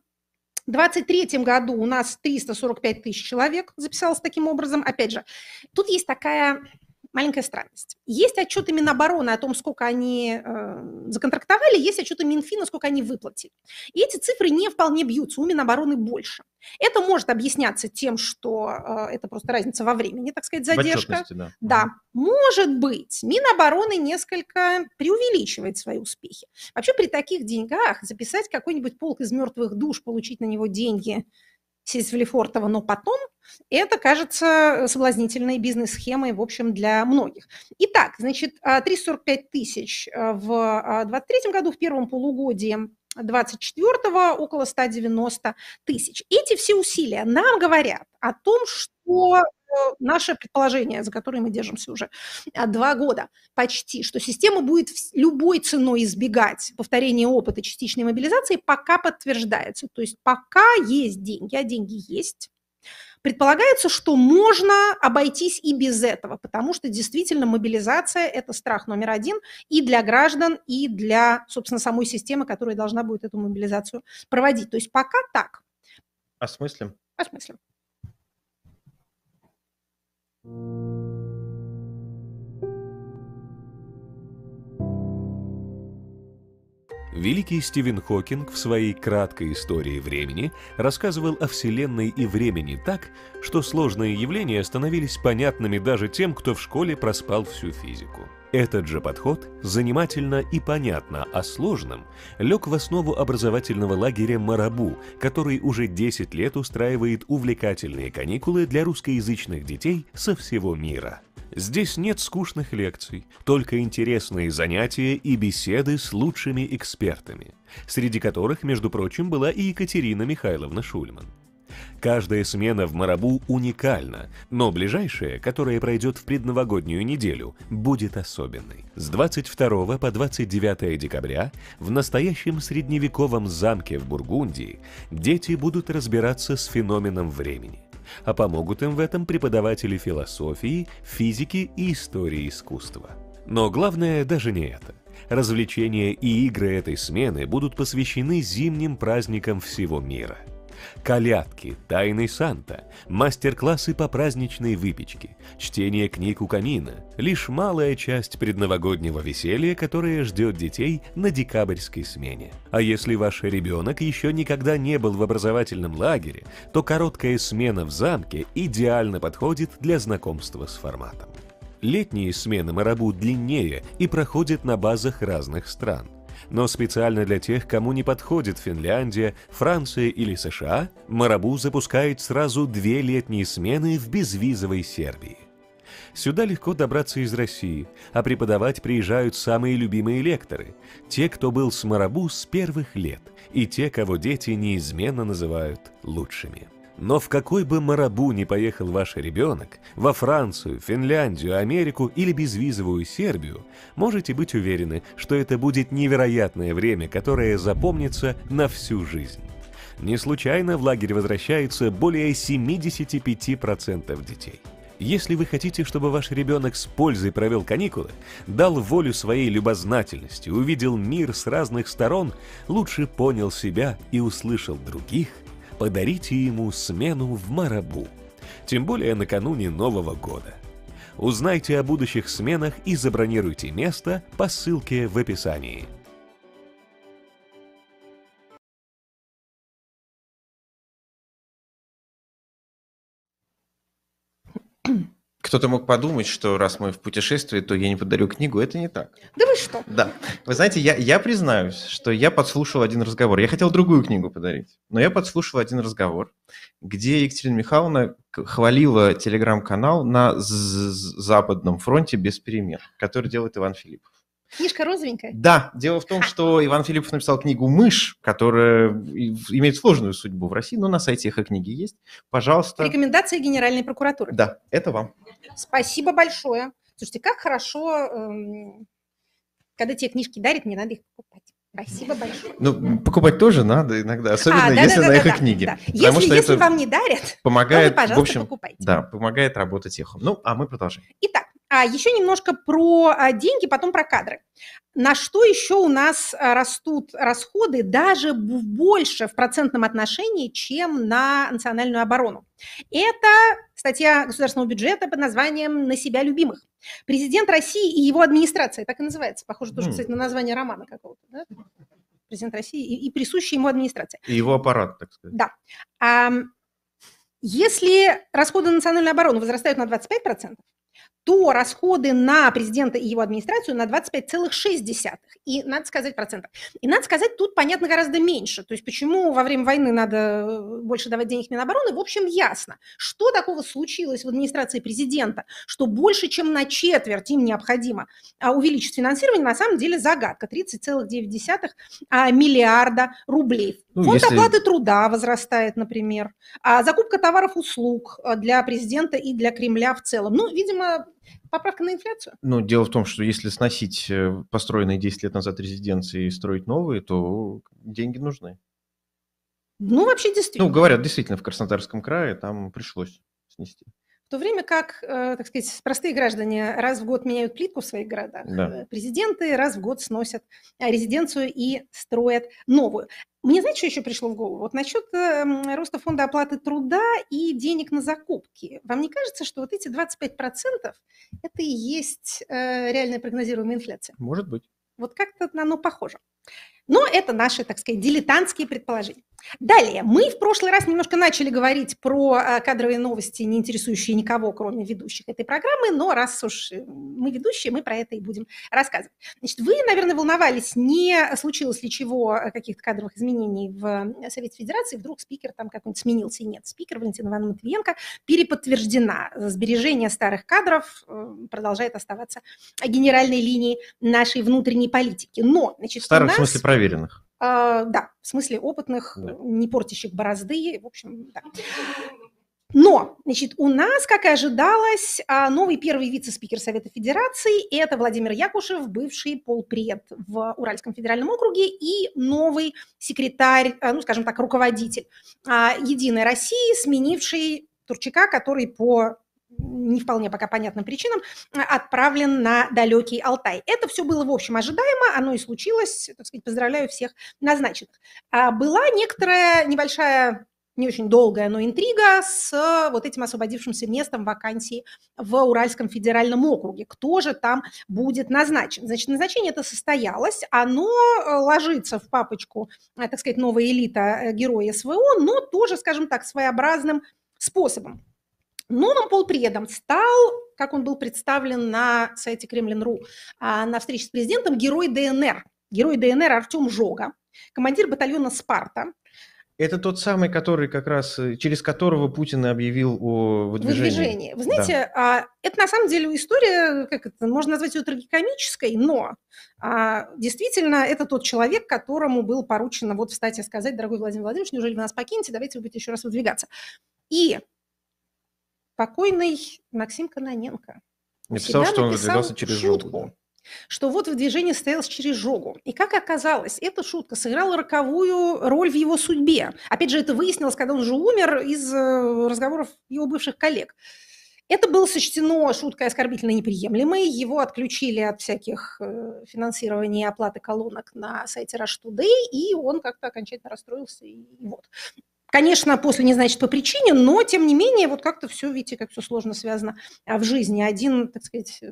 2023 году у нас 345 тысяч человек записалось таким образом. Опять же, тут есть такая маленькая странность. Есть отчеты Минобороны о том, сколько они законтрактовали, есть отчеты Минфина, сколько они выплатили. И эти цифры не вполне бьются, у Минобороны больше. Это может объясняться тем, что это просто разница во времени, так сказать, задержка. Да. Да, может быть, Минобороны несколько преувеличивает свои успехи. Вообще при таких деньгах записать какой-нибудь полк из мертвых душ, получить на него деньги, сесть в Лефортово, но потом, это кажется соблазнительной бизнес-схемой, в общем, для многих. Итак, значит, 345 тысяч в 2023 году, в первом полугодии 24-го около 190 тысяч. Эти все усилия нам говорят о том, что наше предположение, за которое мы держимся уже 2 года почти, что система будет любой ценой избегать повторения опыта частичной мобилизации, пока подтверждается. То есть пока есть деньги, а деньги есть, предполагается, что можно обойтись и без этого, потому что действительно мобилизация – это страх номер 1 и для граждан, и для, собственно, самой системы, которая должна будет эту мобилизацию проводить. То есть пока так. Осмыслим? Осмыслим. Великий Стивен Хокинг в своей краткой истории времени рассказывал о Вселенной и времени так, что сложные явления становились понятными даже тем, кто в школе проспал всю физику. Этот же подход занимательно и понятно о сложном лег в основу образовательного лагеря «Марабу», который уже 10 лет устраивает увлекательные каникулы для русскоязычных детей со всего мира. Здесь нет скучных лекций, только интересные занятия и беседы с лучшими экспертами, среди которых, между прочим, была и Екатерина Михайловна Шульман. Каждая смена в Марабу уникальна, но ближайшая, которая пройдет в предновогоднюю неделю, будет особенной. С 22 по 29 декабря в настоящем средневековом замке в Бургундии дети будут разбираться с феноменом времени. А помогут им в этом преподаватели философии, физики и истории искусства. Но главное даже не это. Развлечения и игры этой смены будут посвящены зимним праздникам всего мира. Колядки, тайный Санта, мастер-классы по праздничной выпечке, чтение книг у камина – лишь малая часть предновогоднего веселья, которое ждет детей на декабрьской смене. А если ваш ребенок еще никогда не был в образовательном лагере, то короткая смена в замке идеально подходит для знакомства с форматом. Летние смены Марабу длиннее и проходят на базах разных стран. Но специально для тех, кому не подходит Финляндия, Франция или США, Марабу запускает сразу 2 летние смены в безвизовой Сербии. Сюда легко добраться из России, а преподавать приезжают самые любимые лекторы, те, кто был с Марабу с первых лет, и те, кого дети неизменно называют лучшими. Но в какой бы Марабу ни поехал ваш ребенок, во Францию, Финляндию, Америку или безвизовую Сербию, можете быть уверены, что это будет невероятное время, которое запомнится на всю жизнь. Не случайно в лагерь возвращается более 75% детей. Если вы хотите, чтобы ваш ребенок с пользой провел каникулы, дал волю своей любознательности, увидел мир с разных сторон, лучше понял себя и услышал других, подарите ему смену в Марабу, тем более накануне Нового года. Узнайте о будущих сменах и забронируйте место по ссылке в описании. Кто-то мог подумать, что раз мы в путешествии, то я не подарю книгу. Это не так. Да вы что? Да. Вы знаете, я признаюсь, что я подслушал один разговор. Я хотел другую книгу подарить, но я подслушал один разговор, где Екатерина Михайловна хвалила телеграм-канал на Западном фронте без перемен, который делает Иван Филиппов. Книжка розовенькая? Да, дело в том, что Иван Филиппов написал книгу «Мышь», которая имеет сложную судьбу в России, но на сайте их книги есть. Пожалуйста. Рекомендации Генеральной прокуратуры. Да, это вам. Спасибо большое. Слушайте, как хорошо, когда тебе книжки дарят, не надо их покупать. Спасибо большое. Ну, покупать тоже надо иногда, особенно если на их книги. Да. Если вам не дарят, помогает, то вы, пожалуйста, покупайте. Да, помогает работать эхом. Ну, а мы продолжаем. Итак, еще немножко про деньги, потом про кадры. На что еще у нас растут расходы даже больше в процентном отношении, чем на национальную оборону? Это статья государственного бюджета под названием «На себя любимых». Президент России и его администрация, так и называется, похоже тоже, кстати, на название романа какого-то, да? Президент России и присущая ему администрация. И его аппарат, так сказать. Да. Если расходы на национальную оборону возрастают на 25%, то расходы на президента и его администрацию на 25,6%. И надо сказать процентов. И надо сказать, тут понятно гораздо меньше. То есть почему во время войны надо больше давать денег Минобороны, в общем, ясно. Что такого случилось в администрации президента, что больше, чем на четверть им необходимо увеличить финансирование, на самом деле загадка. 30,9 миллиарда рублей. Фонд оплаты труда возрастает, например. Закупка товаров и услуг для президента и для Кремля в целом. Ну, видимо, поправка на инфляцию. Ну, дело в том, что если сносить построенные 10 лет назад резиденции и строить новые, то деньги нужны. Ну, вообще, действительно. Ну, говорят, действительно, в Краснодарском крае там пришлось снести. то время как, так сказать, простые граждане раз в год меняют плитку в своих городах, Да. президенты раз в год сносят резиденцию и строят новую. Мне, знаете, что еще пришло в голову? Вот насчет роста фонда оплаты труда и денег на закупки. Вам не кажется, что вот эти 25% это и есть реальная прогнозируемая инфляция? Может быть. Вот как-то оно похоже. Но это наши, так сказать, дилетантские предположения. Далее, мы в прошлый раз немножко начали говорить про кадровые новости, не интересующие никого, кроме ведущих этой программы, но раз уж мы ведущие, мы про это и будем рассказывать. Значит, вы, наверное, волновались, не случилось ли чего, каких-то кадровых изменений в Совете Федерации, вдруг спикер там какой-нибудь сменился, и нет. Спикер Валентина Ивановна Матвиенко переподтверждена. Сбережение старых кадров продолжает оставаться генеральной линией нашей внутренней политики. Но, значит, Старых, у нас... в смысле, проверенных. Да, в смысле опытных, Да. не портящих борозды, в общем, да. Но, значит, у нас, как и ожидалось, новый первый вице-спикер Совета Федерации – это Владимир Якушев, бывший полпред в Уральском федеральном округе и новый секретарь, ну, скажем так, руководитель «Единой России», сменивший Турчака, который по не вполне пока понятным причинам отправлен на далекий Алтай. Это все было, в общем, ожидаемо, оно и случилось, так сказать, поздравляю всех назначенных. Была некоторая небольшая, не очень долгая, но интрига с вот этим освободившимся местом вакансии в Уральском федеральном округе. Кто же там будет назначен? Значит, назначение это состоялось, оно ложится в папочку, так сказать, новая элита героя СВО, но тоже, скажем так, своеобразным способом. Новым полпредом стал, как он был представлен на сайте Кремлин.ру, на встрече с президентом, герой ДНР. Герой ДНР Артем Жога, командир батальона «Спарта». Это тот самый, который как раз, через которого Путин и объявил о выдвижении. Вы знаете, это на самом деле история, как это, можно назвать ее трагикомической, но действительно это тот человек, которому было поручено вот встать и сказать: дорогой Владимир Владимирович, неужели вы нас покинете, давайте вы будете еще раз выдвигаться. И покойный Максим Кононенко Написал, что он выдвигался через шутку, Жогу. Да. Что вот выдвижение состоялось через Жогу. И как оказалось, эта шутка сыграла роковую роль в его судьбе. Опять же, это выяснилось, когда он уже умер, из разговоров его бывших коллег. Это было сочтено шуткой оскорбительно неприемлемой. Его отключили от всяких финансирования и оплаты колонок на сайте Rush Today, и он как-то окончательно расстроился. И вот. Конечно, после не значит по причине, но, тем не менее, вот как-то все, видите, как все сложно связано в жизни. Один, так сказать,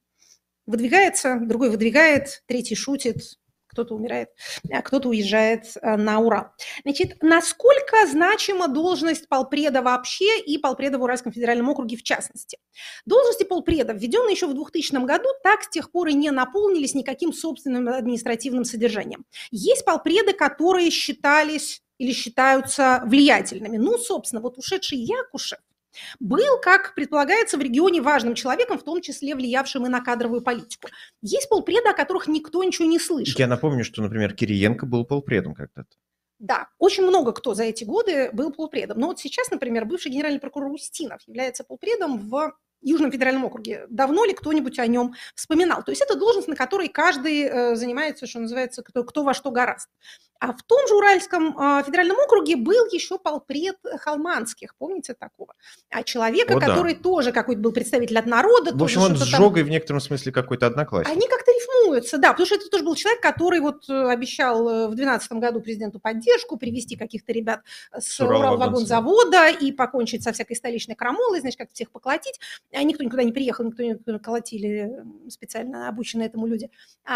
выдвигается, другой выдвигает, третий шутит, кто-то умирает, а кто-то уезжает на Урал. Значит, насколько значима должность полпреда вообще и полпреда в Уральском федеральном округе в частности? Должности полпреда, введенные еще в 2000 году, так с тех пор и не наполнились никаким собственным административным содержанием. Есть полпреды, которые считались или считаются влиятельными. Ну, собственно, вот ушедший Якушев был, как предполагается, в регионе важным человеком, в том числе влиявшим и на кадровую политику. Есть полпреды, о которых никто ничего не слышал. Я напомню, что, например, Кириенко был полпредом когда-то. Да, очень много кто за эти годы был полпредом. Но вот сейчас, например, бывший генеральный прокурор Устинов является полпредом в Южном федеральном округе. Давно ли кто-нибудь о нем вспоминал? То есть это должность, на которой каждый занимается, что называется, кто во что гораст. А в том же Уральском федеральном округе был еще полпред Холманских, помните такого? Человека, который тоже какой-то был представитель от народа. В общем, он с Жогой в некотором смысле какой-то одноклассник. Они как-то рифмуются, да, потому что это тоже был человек, который вот обещал в 2012 году президенту поддержку, привести каких-то ребят с Уралвагонзавода и покончить со всякой столичной крамолой, значит, как всех поколотить. Никто никуда не приехал, никто не колотили специально обученные этому люди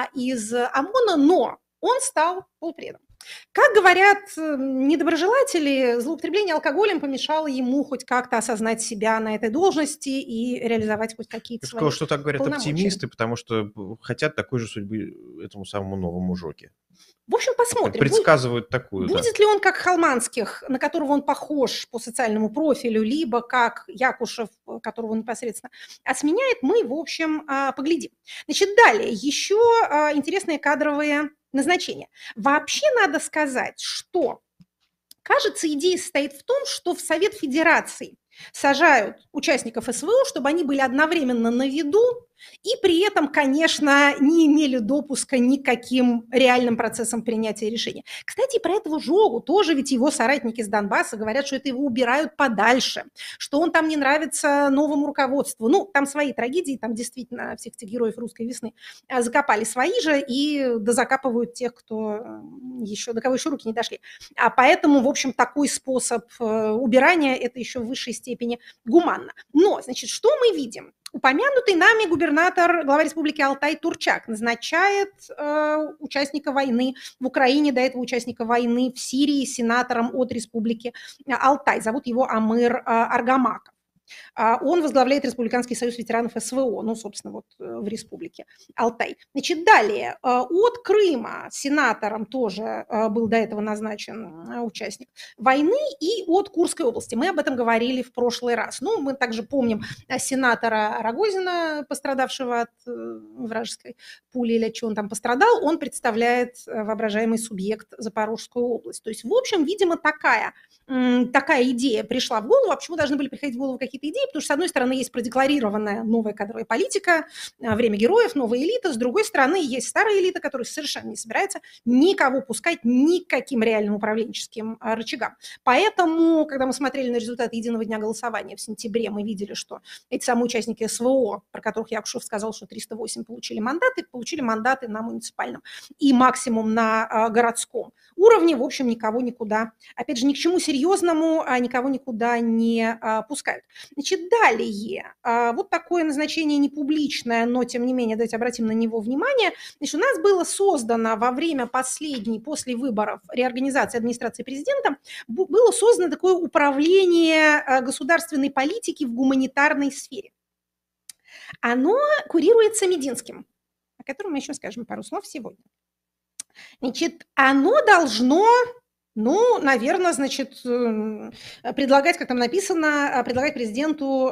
из ОМОНа, но он стал полпредом. Как говорят недоброжелатели, злоупотребление алкоголем помешало ему хоть как-то осознать себя на этой должности и реализовать хоть какие-то свои полномочия. Что так говорят оптимисты, потому что хотят такой же судьбы этому самому новому Жоге. В общем, посмотрим. Предсказывают такую. Будет ли он как Холманских, на которого он похож по социальному профилю, либо как Якушев, которого он непосредственно сменяет, мы, в общем, поглядим. Значит, далее еще интересные кадровые назначения. Вообще надо сказать, что, кажется, идея состоит в том, что в Совет Федерации сажают участников СВО, чтобы они были одновременно на виду И при этом, конечно, не имели допуска ни к каким реальным процессам принятия решения. Кстати, про этого Жогу тоже ведь его соратники с Донбасса говорят, что это его убирают подальше, что он там не нравится новому руководству. Ну, там свои трагедии, там действительно всех этих героев русской весны закопали свои же и дозакапывают тех, кто еще, до кого еще руки не дошли. А поэтому, в общем, такой способ убирания – это еще в высшей степени гуманно. Но, значит, что мы видим? Упомянутый нами губернатор, глава республики Алтай Турчак назначает участника войны в Украине, до этого участника войны в Сирии, сенатором от республики Алтай. Зовут его Амыр Аргамаков. Он возглавляет Республиканский союз ветеранов СВО, ну, собственно, вот в республике Алтай. Значит, далее, от Крыма сенатором тоже был до этого назначен участник войны, и от Курской области. Мы об этом говорили в прошлый раз. Ну, мы также помним сенатора Рогозина, пострадавшего от вражеской пули или от чего он там пострадал. Он представляет воображаемый субъект Запорожскую область. То есть, в общем, видимо, такая идея пришла в голову. А почему должны были приходить в голову какие-то идеи? Потому что, с одной стороны, есть продекларированная новая кадровая политика, время героев, новая элита. С другой стороны, есть старая элита, которая совершенно не собирается никого пускать ни к каким реальным управленческим рычагам. Поэтому, когда мы смотрели на результаты единого дня голосования в сентябре, мы видели, что эти самые участники СВО, про которых Якушев сказал, что 308 получили мандаты на муниципальном и максимум на городском уровне. В общем, никого никуда, опять же, ни к чему серьезному никого никуда не пускают. Значит, далее, вот такое назначение непубличное, но, тем не менее, давайте обратим на него внимание. Значит, у нас было создано во время последней, после выборов, реорганизации администрации президента, было создано такое управление государственной политики в гуманитарной сфере. Оно курируется Мединским, о котором мы еще скажем пару слов сегодня. Значит, оно должно... Ну, наверное, значит, предлагать, как там написано, предлагать президенту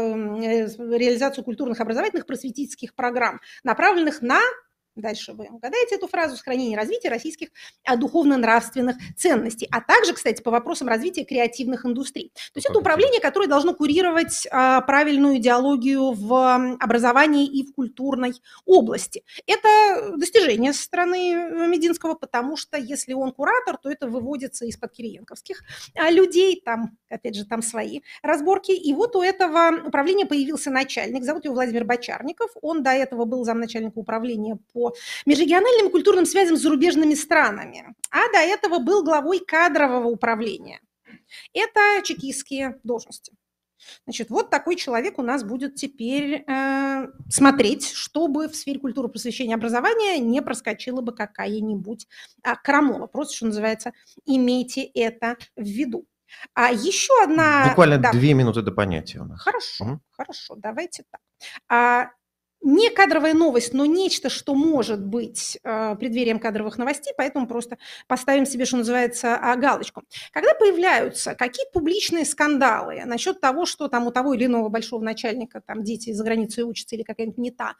реализацию культурных, образовательных, просветительских программ, направленных на, дальше вы угадаете эту фразу, сохранение и развитие российских духовно-нравственных ценностей, а также, кстати, по вопросам развития креативных индустрий. То есть это управление, которое должно курировать правильную идеологию в образовании и в культурной области. Это достижение со стороны Мединского, потому что если он куратор, то это выводится из-под кириенковских людей, там, опять же, там свои разборки. И вот у этого управления появился начальник, зовут его Владимир Бочарников, он до этого был замначальника управления по межрегиональным культурным связям с зарубежными странами, а до этого был главой кадрового управления. Это чекистские должности. Значит, вот такой человек у нас будет теперь смотреть, чтобы в сфере культуры, просвещения и образования не проскочила бы какая-нибудь крамола. Просто, что называется, имейте это в виду. А еще одна... Буквально 2 минуты до понятия у нас. Хорошо, хорошо, давайте так. Не кадровая новость, но нечто, что может быть преддверием кадровых новостей, поэтому просто поставим себе, что называется, галочку. Когда появляются какие-то публичные скандалы насчет того, что там у того или иного большого начальника там дети за границей учатся или какая-нибудь не та,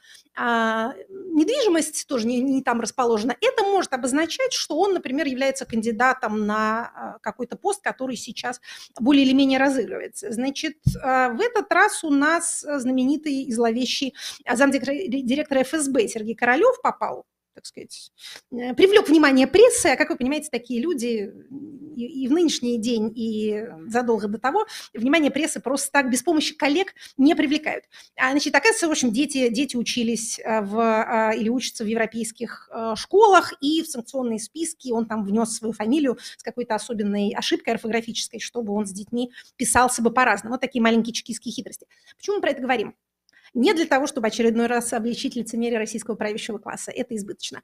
недвижимость тоже не там расположена, это может обозначать, что он, например, является кандидатом на какой-то пост, который сейчас более или менее разыгрывается. Значит, в этот раз у нас знаменитый и зловещий замдиректора ФСБ Сергей Королев попал, так сказать, привлек внимание прессы, а как вы понимаете, такие люди и в нынешний день, и задолго до того внимание прессы просто так без помощи коллег не привлекают. Значит, оказывается, в общем, дети учились или учатся в европейских школах, и в санкционные списки он там внес свою фамилию с какой-то особенной ошибкой орфографической, чтобы он с детьми писался бы по-разному. Вот такие маленькие чекистские хитрости. Почему мы про это говорим? Не для того, чтобы очередной раз обличить лицемерие российского правящего класса. Это избыточно.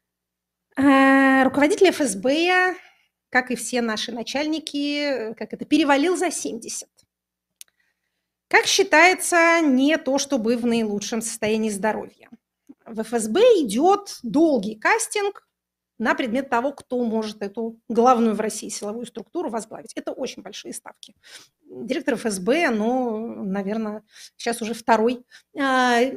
Руководитель ФСБ, как и все наши начальники, перевалил за 70. Как считается, не то чтобы в наилучшем состоянии здоровья. В ФСБ идет долгий кастинг на предмет того, кто может эту главную в России силовую структуру возглавить. Это очень большие ставки. Директор ФСБ, наверное, сейчас уже второй,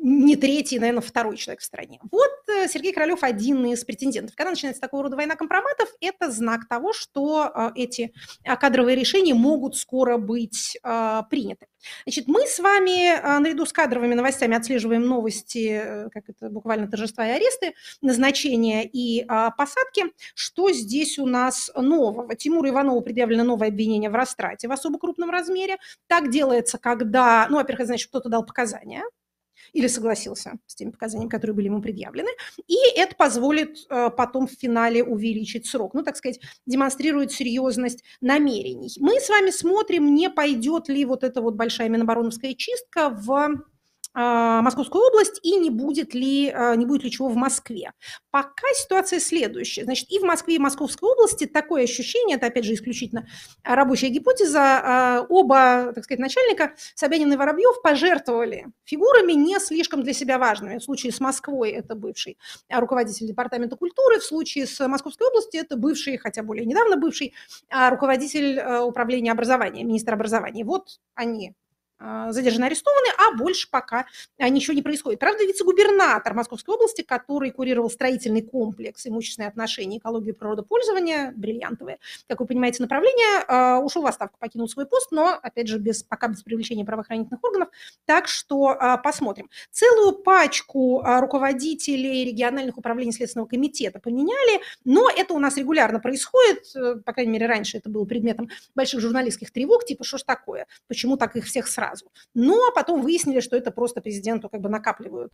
не третий, наверное, второй человек в стране. Вот Сергей Королев один из претендентов. Когда начинается такого рода война компроматов, это знак того, что эти кадровые решения могут скоро быть приняты. Значит, мы с вами наряду с кадровыми новостями отслеживаем новости, как это буквально торжества и аресты, назначения и посадки. Что здесь у нас нового? Тимуру Иванову предъявлено новое обвинение в растрате в особо крупном размере. Так делается, когда, ну, во-первых, значит, кто-то дал показания или согласился с теми показаниями, которые были ему предъявлены, и это позволит потом в финале увеличить срок. Ну, так сказать, демонстрирует серьезность намерений. Мы с вами смотрим, не пойдет ли вот эта вот большая минобороновская чистка в Московскую область и не будет ли чего в Москве. Пока ситуация следующая. Значит, и в Москве, и в Московской области такое ощущение, это опять же исключительно рабочая гипотеза, оба, так сказать, начальника, Собянин и Воробьев, пожертвовали фигурами не слишком для себя важными. В случае с Москвой это бывший руководитель департамента культуры, в случае с Московской областью это бывший, хотя более недавно бывший, руководитель управления образования, министр образования. Вот они задержаны, арестованы, а больше пока ничего не происходит. Правда, вице-губернатор Московской области, который курировал строительный комплекс, имущественные отношения, экологию и природопользование, бриллиантовое, как вы понимаете, направление, ушел в отставку, покинул свой пост, но, опять же, пока без привлечения правоохранительных органов, так что посмотрим. Целую пачку руководителей региональных управлений Следственного комитета поменяли, но это у нас регулярно происходит, по крайней мере, раньше это было предметом больших журналистских тревог, типа, что ж такое, почему так их всех сразу. Но потом выяснили, что это просто президенту как бы накапливают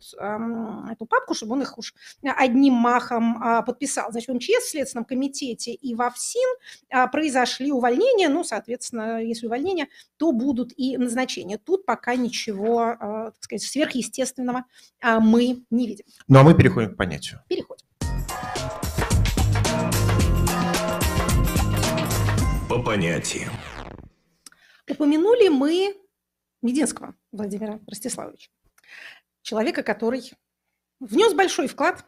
эту папку, чтобы он их уж одним махом подписал. Значит, в МЧС, в Следственном комитете и во ФСИН произошли увольнения. Ну, соответственно, если увольнения, то будут и назначения. Тут пока ничего, так сказать, сверхъестественного мы не видим. Ну, а мы переходим к понятию. Переходим. По понятиям. Упомянули мы Мединского Владимира Ростиславовича, человека, который внес большой вклад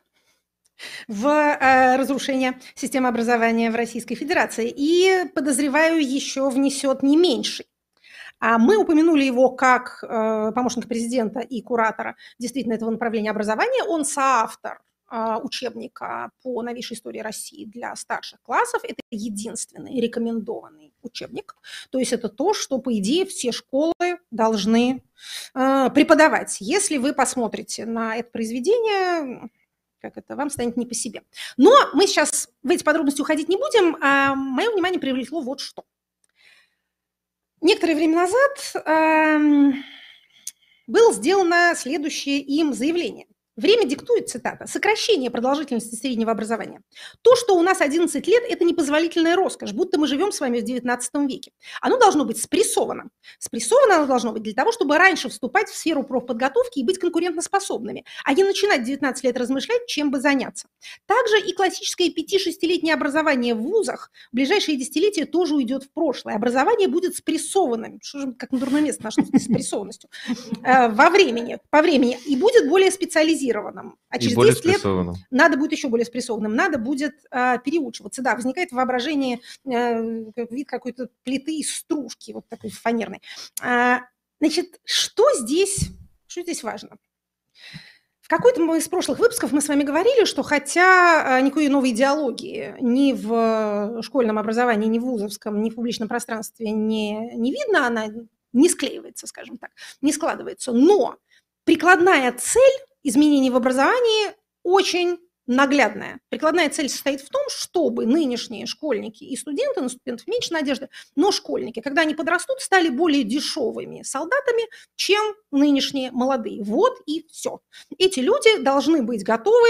в разрушение системы образования в Российской Федерации и, подозреваю, еще внесет не меньший. А мы упомянули его как помощника президента и куратора действительно этого направления образования. Он соавтор учебника по новейшей истории России для старших классов. Это единственный рекомендованный учебник. То есть это то, что, по идее, все школы должны преподавать. Если вы посмотрите на это произведение, как это, вам станет не по себе. Но мы сейчас в эти подробности уходить не будем. Мое внимание привлекло вот что. Некоторое время назад было сделано следующее им заявление. Время диктует, цитата, сокращение продолжительности среднего образования. То, что у нас 11 лет, это непозволительная роскошь, будто мы живем с вами в 19 веке. Оно должно быть спрессовано. Спрессовано оно должно быть для того, чтобы раньше вступать в сферу профподготовки и быть конкурентоспособными, а не начинать в 19 лет размышлять, чем бы заняться. Также и классическое 5-6-летнее образование в вузах в ближайшие десятилетия тоже уйдет в прошлое. Образование будет спрессованным, что же как на дурное место нашлось с спрессованностью, по времени, и будет более специализированным. А через 10 лет надо будет еще более спрессованным, надо будет переучиваться. Да, возникает в воображении вид какой-то плиты из стружки, вот такой фанерной. Значит, что здесь важно? В какой-то из прошлых выпусков мы с вами говорили, что хотя никакой новой идеологии ни в школьном образовании, ни в вузовском, ни в публичном пространстве не видно, она не склеивается, скажем так, не складывается, но прикладная цель изменений в образовании очень наглядная. Прикладная цель состоит в том, чтобы нынешние школьники и студенты, на студентов меньше надежды, но школьники, когда они подрастут, стали более дешевыми солдатами, чем нынешние молодые. Вот и все. Эти люди должны быть готовы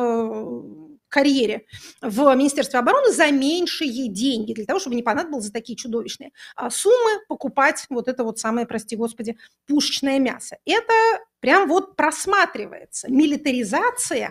к карьере в Министерстве обороны за меньшие деньги, для того, чтобы не понадобилось за такие чудовищные суммы покупать вот это вот самое, прости господи, пушечное мясо. Это прям вот просматривается. Милитаризация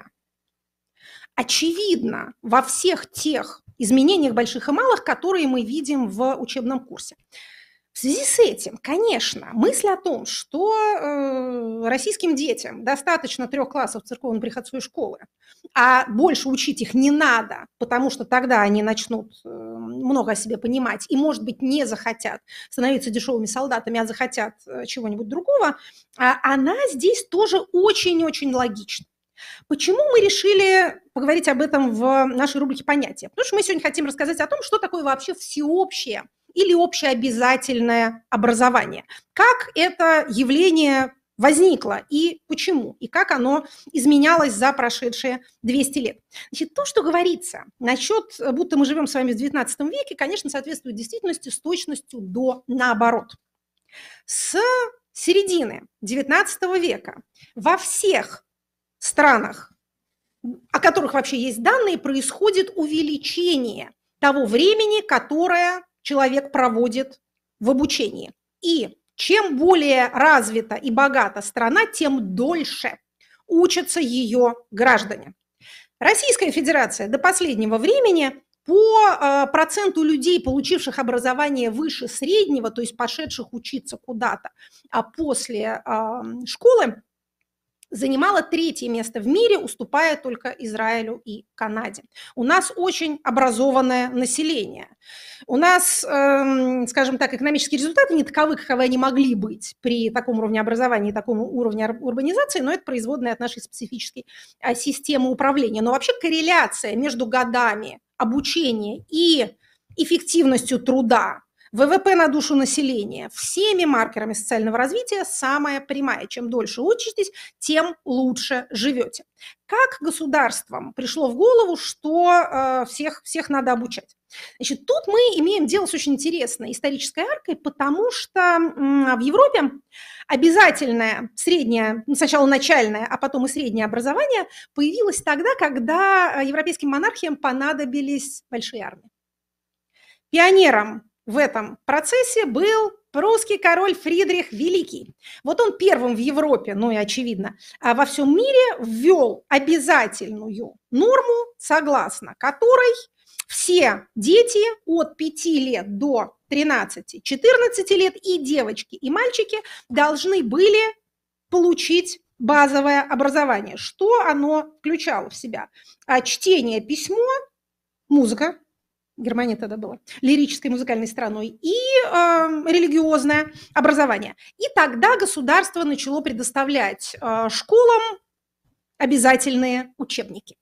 очевидно во всех тех изменениях больших и малых, которые мы видим в учебном курсе. В связи с этим, конечно, мысль о том, что российским детям достаточно 3 классов церковно-приходской школы, а больше учить их не надо, потому что тогда они начнут много о себе понимать и, может быть, не захотят становиться дешевыми солдатами, а захотят чего-нибудь другого, она здесь тоже очень-очень логична. Почему мы решили поговорить об этом в нашей рубрике «Понятия»? Потому что мы сегодня хотим рассказать о том, что такое вообще всеобщее или общеобязательное образование. Как это явление возникло и почему, и как оно изменялось за прошедшие 200 лет. Значит, то, что говорится насчет, будто мы живем с вами в XIX веке, конечно, соответствует действительности с точностью до наоборот. С середины XIX века во всех странах, о которых вообще есть данные, происходит увеличение того времени, которое человек проводит в обучении. И чем более развита и богата страна, тем дольше учатся ее граждане. Российская Федерация до последнего времени по проценту людей, получивших образование выше среднего, то есть пошедших учиться куда-то, а после школы, занимала 3-е место в мире, уступая только Израилю и Канаде. У нас очень образованное население. У нас, скажем так, экономические результаты не таковы, каковы они могли быть при таком уровне образования и таком уровне урбанизации, но это производная от нашей специфической системы управления. Но вообще корреляция между годами обучения и эффективностью труда, ВВП на душу населения, всеми маркерами социального развития самая прямая. Чем дольше учитесь, тем лучше живете. Как государствам пришло в голову, что всех надо обучать? Значит, тут мы имеем дело с очень интересной исторической аркой, потому что в Европе обязательное среднее, сначала начальное, а потом и среднее образование появилось тогда, когда европейским монархиям понадобились большие армии. Пионером в этом процессе был прусский король Фридрих Великий. Вот он первым в Европе, ну и очевидно, во всем мире ввел обязательную норму, согласно которой все дети от 5 лет до 13-14 лет, и девочки, и мальчики, должны были получить базовое образование. Что оно включало в себя? Чтение, письмо, музыка. Германия тогда была лирической музыкальной страной, и религиозное образование. И тогда государство начало предоставлять школам обязательные учебники.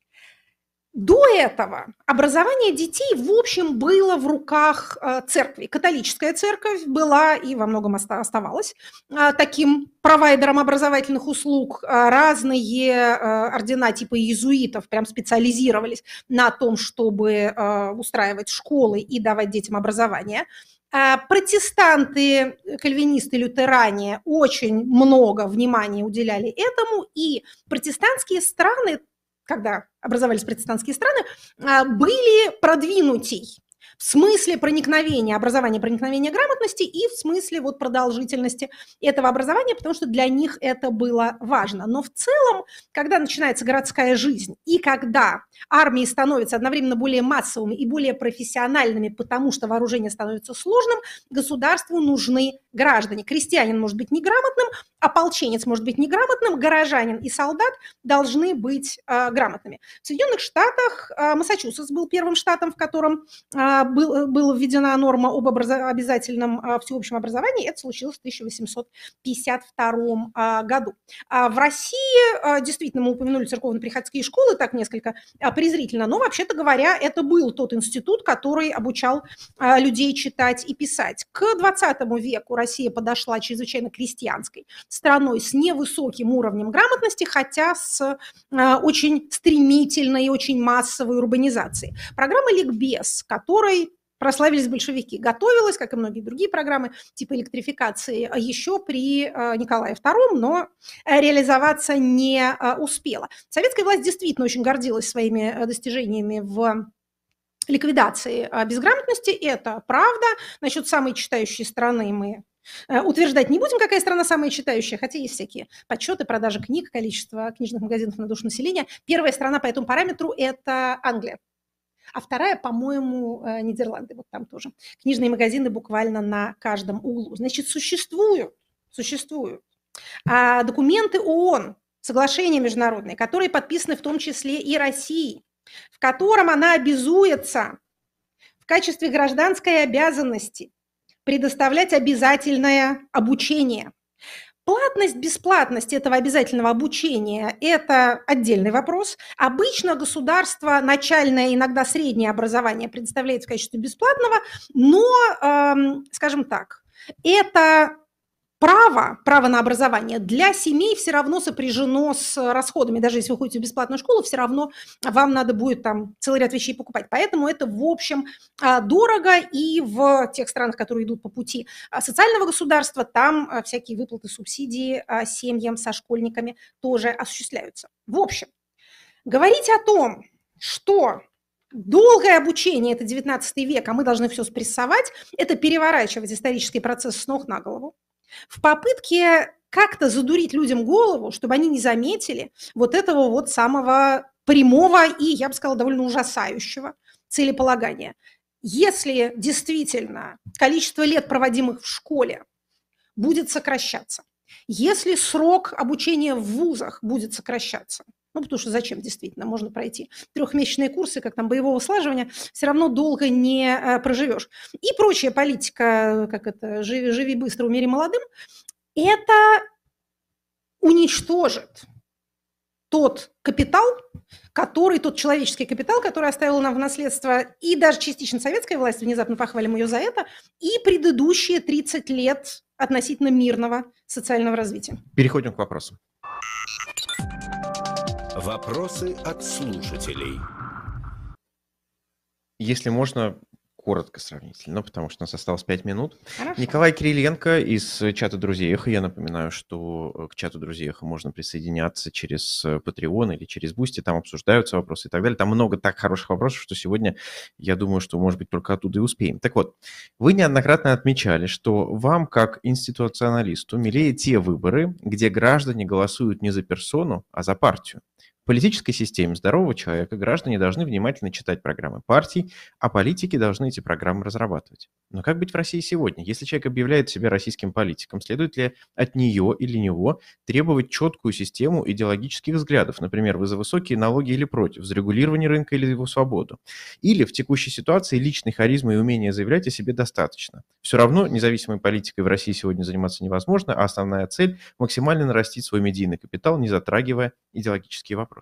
До этого образование детей, в общем, было в руках церкви. Католическая церковь была и во многом оставалась таким провайдером образовательных услуг. Разные ордена типа иезуитов прям специализировались на том, чтобы устраивать школы и давать детям образование. Протестанты, кальвинисты, лютеране очень много внимания уделяли этому, и протестантские страны, когда образовались протестантские страны, были продвинутей в смысле проникновения, образования, проникновения грамотности и в смысле вот продолжительности этого образования, потому что для них это было важно. Но в целом, когда начинается городская жизнь и когда армии становятся одновременно более массовыми и более профессиональными, потому что вооружение становится сложным, государству нужны граждане. Крестьянин может быть неграмотным, ополченец может быть неграмотным, горожанин и солдат должны быть грамотными. В Соединенных Штатах Массачусетс был первым штатом, в котором была введена норма об обязательном всеобщем образовании. Это случилось в 1852 году. В России, действительно, мы упомянули церковно-приходские школы, так несколько презрительно, но, вообще-то говоря, это был тот институт, который обучал людей читать и писать. К 20 веку Россия подошла чрезвычайно крестьянской страной с невысоким уровнем грамотности, хотя с очень стремительной и очень массовой урбанизацией. Программа «Ликбез», которой прославились большевики, готовилась, как и многие другие программы типа электрификации, еще при Николае II, но реализоваться не успела. Советская власть действительно очень гордилась своими достижениями в ликвидации безграмотности, это правда. Насчет самой читающей страны мы утверждать не будем, какая страна самая читающая, хотя есть всякие подсчеты, продажи книг, количество книжных магазинов на душу населения. Первая страна по этому параметру – это Англия. а вторая, по-моему, Нидерланды, вот там тоже. Книжные магазины буквально на каждом углу. Значит, существуют документы ООН, соглашения международные, которые подписаны в том числе и Россией, в котором она обязуется в качестве гражданской обязанности предоставлять обязательное обучение. Платность, бесплатность этого обязательного обучения – это отдельный вопрос. Обычно государство начальное, иногда среднее образование предоставляет в качестве бесплатного, но, скажем так, это право на образование для семей все равно сопряжено с расходами. Даже если вы ходите в бесплатную школу, все равно вам надо будет там целый ряд вещей покупать. Поэтому это, в общем, дорого, и в тех странах, которые идут по пути социального государства, там всякие выплаты, субсидии семьям со школьниками тоже осуществляются. В общем, говорить о том, что долгое обучение – это 19 век, а мы должны все спрессовать, это переворачивать исторический процесс с ног на голову, в попытке как-то задурить людям голову, чтобы они не заметили вот этого вот самого прямого и, я бы сказала, довольно ужасающего целеполагания. Если действительно количество лет, проводимых в школе, будет сокращаться, если срок обучения в вузах будет сокращаться, потому что зачем действительно, можно пройти трехмесячные курсы, как там боевого слаживания, все равно долго не проживешь. И прочая политика, как это, живи быстро, умери молодым, это уничтожит тот капитал, тот человеческий капитал, который оставила нам в наследство и даже частично советская власть, внезапно похвалим ее за это, и предыдущие 30 лет относительно мирного социального развития. Переходим к вопросам. Вопросы от слушателей. Если можно, коротко сравнительно, потому что у нас осталось 5 минут. Хорошо. Николай Кириленко из чата «Друзей Эхо». Я напоминаю, что к чату «Друзей Эхо» можно присоединяться через Patreon или через Boosty. Там обсуждаются вопросы и так далее. Там много так хороших вопросов, что сегодня, я думаю, что, может быть, только оттуда и успеем. Так вот, вы неоднократно отмечали, что вам, как институционалисту, милее те выборы, где граждане голосуют не за персону, а за партию. В политической системе здорового человека граждане должны внимательно читать программы партий, а политики должны эти программы разрабатывать. Но как быть в России сегодня? Если человек объявляет себя российским политиком, следует ли от нее или него требовать четкую систему идеологических взглядов, например, вы за высокие налоги или против, за регулирование рынка или его свободу? Или в текущей ситуации личной харизмы и умения заявлять о себе достаточно? Все равно независимой политикой в России сегодня заниматься невозможно, а основная цель – максимально нарастить свой медийный капитал, не затрагивая идеологические вопросы.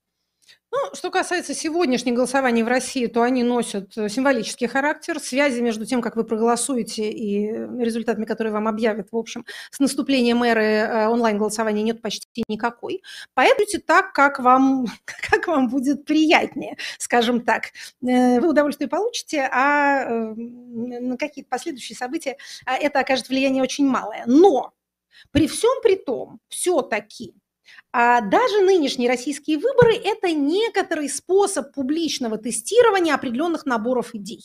Что касается сегодняшних голосований в России, то они носят символический характер. Связи между тем, как вы проголосуете, и результатами, которые вам объявят, в общем, с наступлением эры онлайн-голосования нет почти никакой. Поэтому так, как вам будет приятнее, скажем так. Вы удовольствие получите, а на какие-то последующие события это окажет влияние очень малое. Но при всем при том, все-таки даже нынешние российские выборы – это некоторый способ публичного тестирования определенных наборов идей.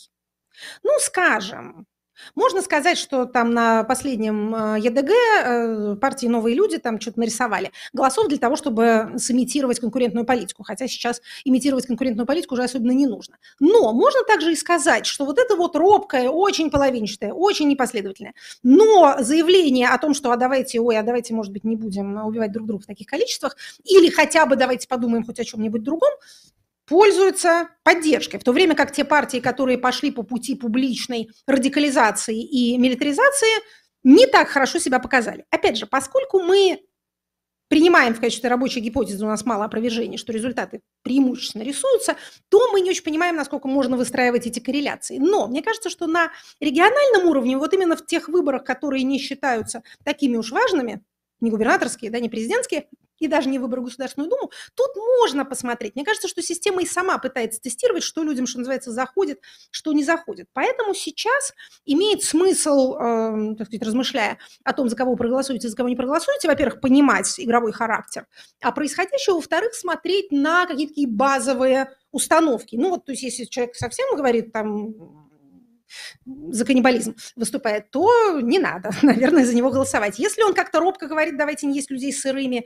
Скажем, можно сказать, что там на последнем ЕДГ партии «Новые люди» там что-то нарисовали голосов для того, чтобы сымитировать конкурентную политику, хотя сейчас имитировать конкурентную политику уже особенно не нужно. Но можно также и сказать, что вот это вот робкое, очень половинчатое, очень непоследовательное, но заявление о том, что давайте, может быть, не будем убивать друг друга в таких количествах, или хотя бы давайте подумаем хоть о чем-нибудь другом, пользуются поддержкой, в то время как те партии, которые пошли по пути публичной радикализации и милитаризации, не так хорошо себя показали. Опять же, поскольку мы принимаем в качестве рабочей гипотезы, у нас мало опровержений, что результаты преимущественно рисуются, то мы не очень понимаем, насколько можно выстраивать эти корреляции. Но мне кажется, что на региональном уровне, вот именно в тех выборах, которые не считаются такими уж важными, не губернаторские, не президентские, и даже не выборы в Государственную Думу, тут можно посмотреть. Мне кажется, что система и сама пытается тестировать, что людям, что называется, заходит, что не заходит. Поэтому сейчас имеет смысл, так сказать, размышляя о том, за кого вы проголосуете, за кого не проголосуете, во-первых, понимать игровой характер, а происходящее, во-вторых, смотреть на какие-то такие базовые установки. То есть если человек совсем говорит там за каннибализм выступает, то не надо, наверное, за него голосовать. Если он как-то робко говорит, давайте не есть людей сырыми,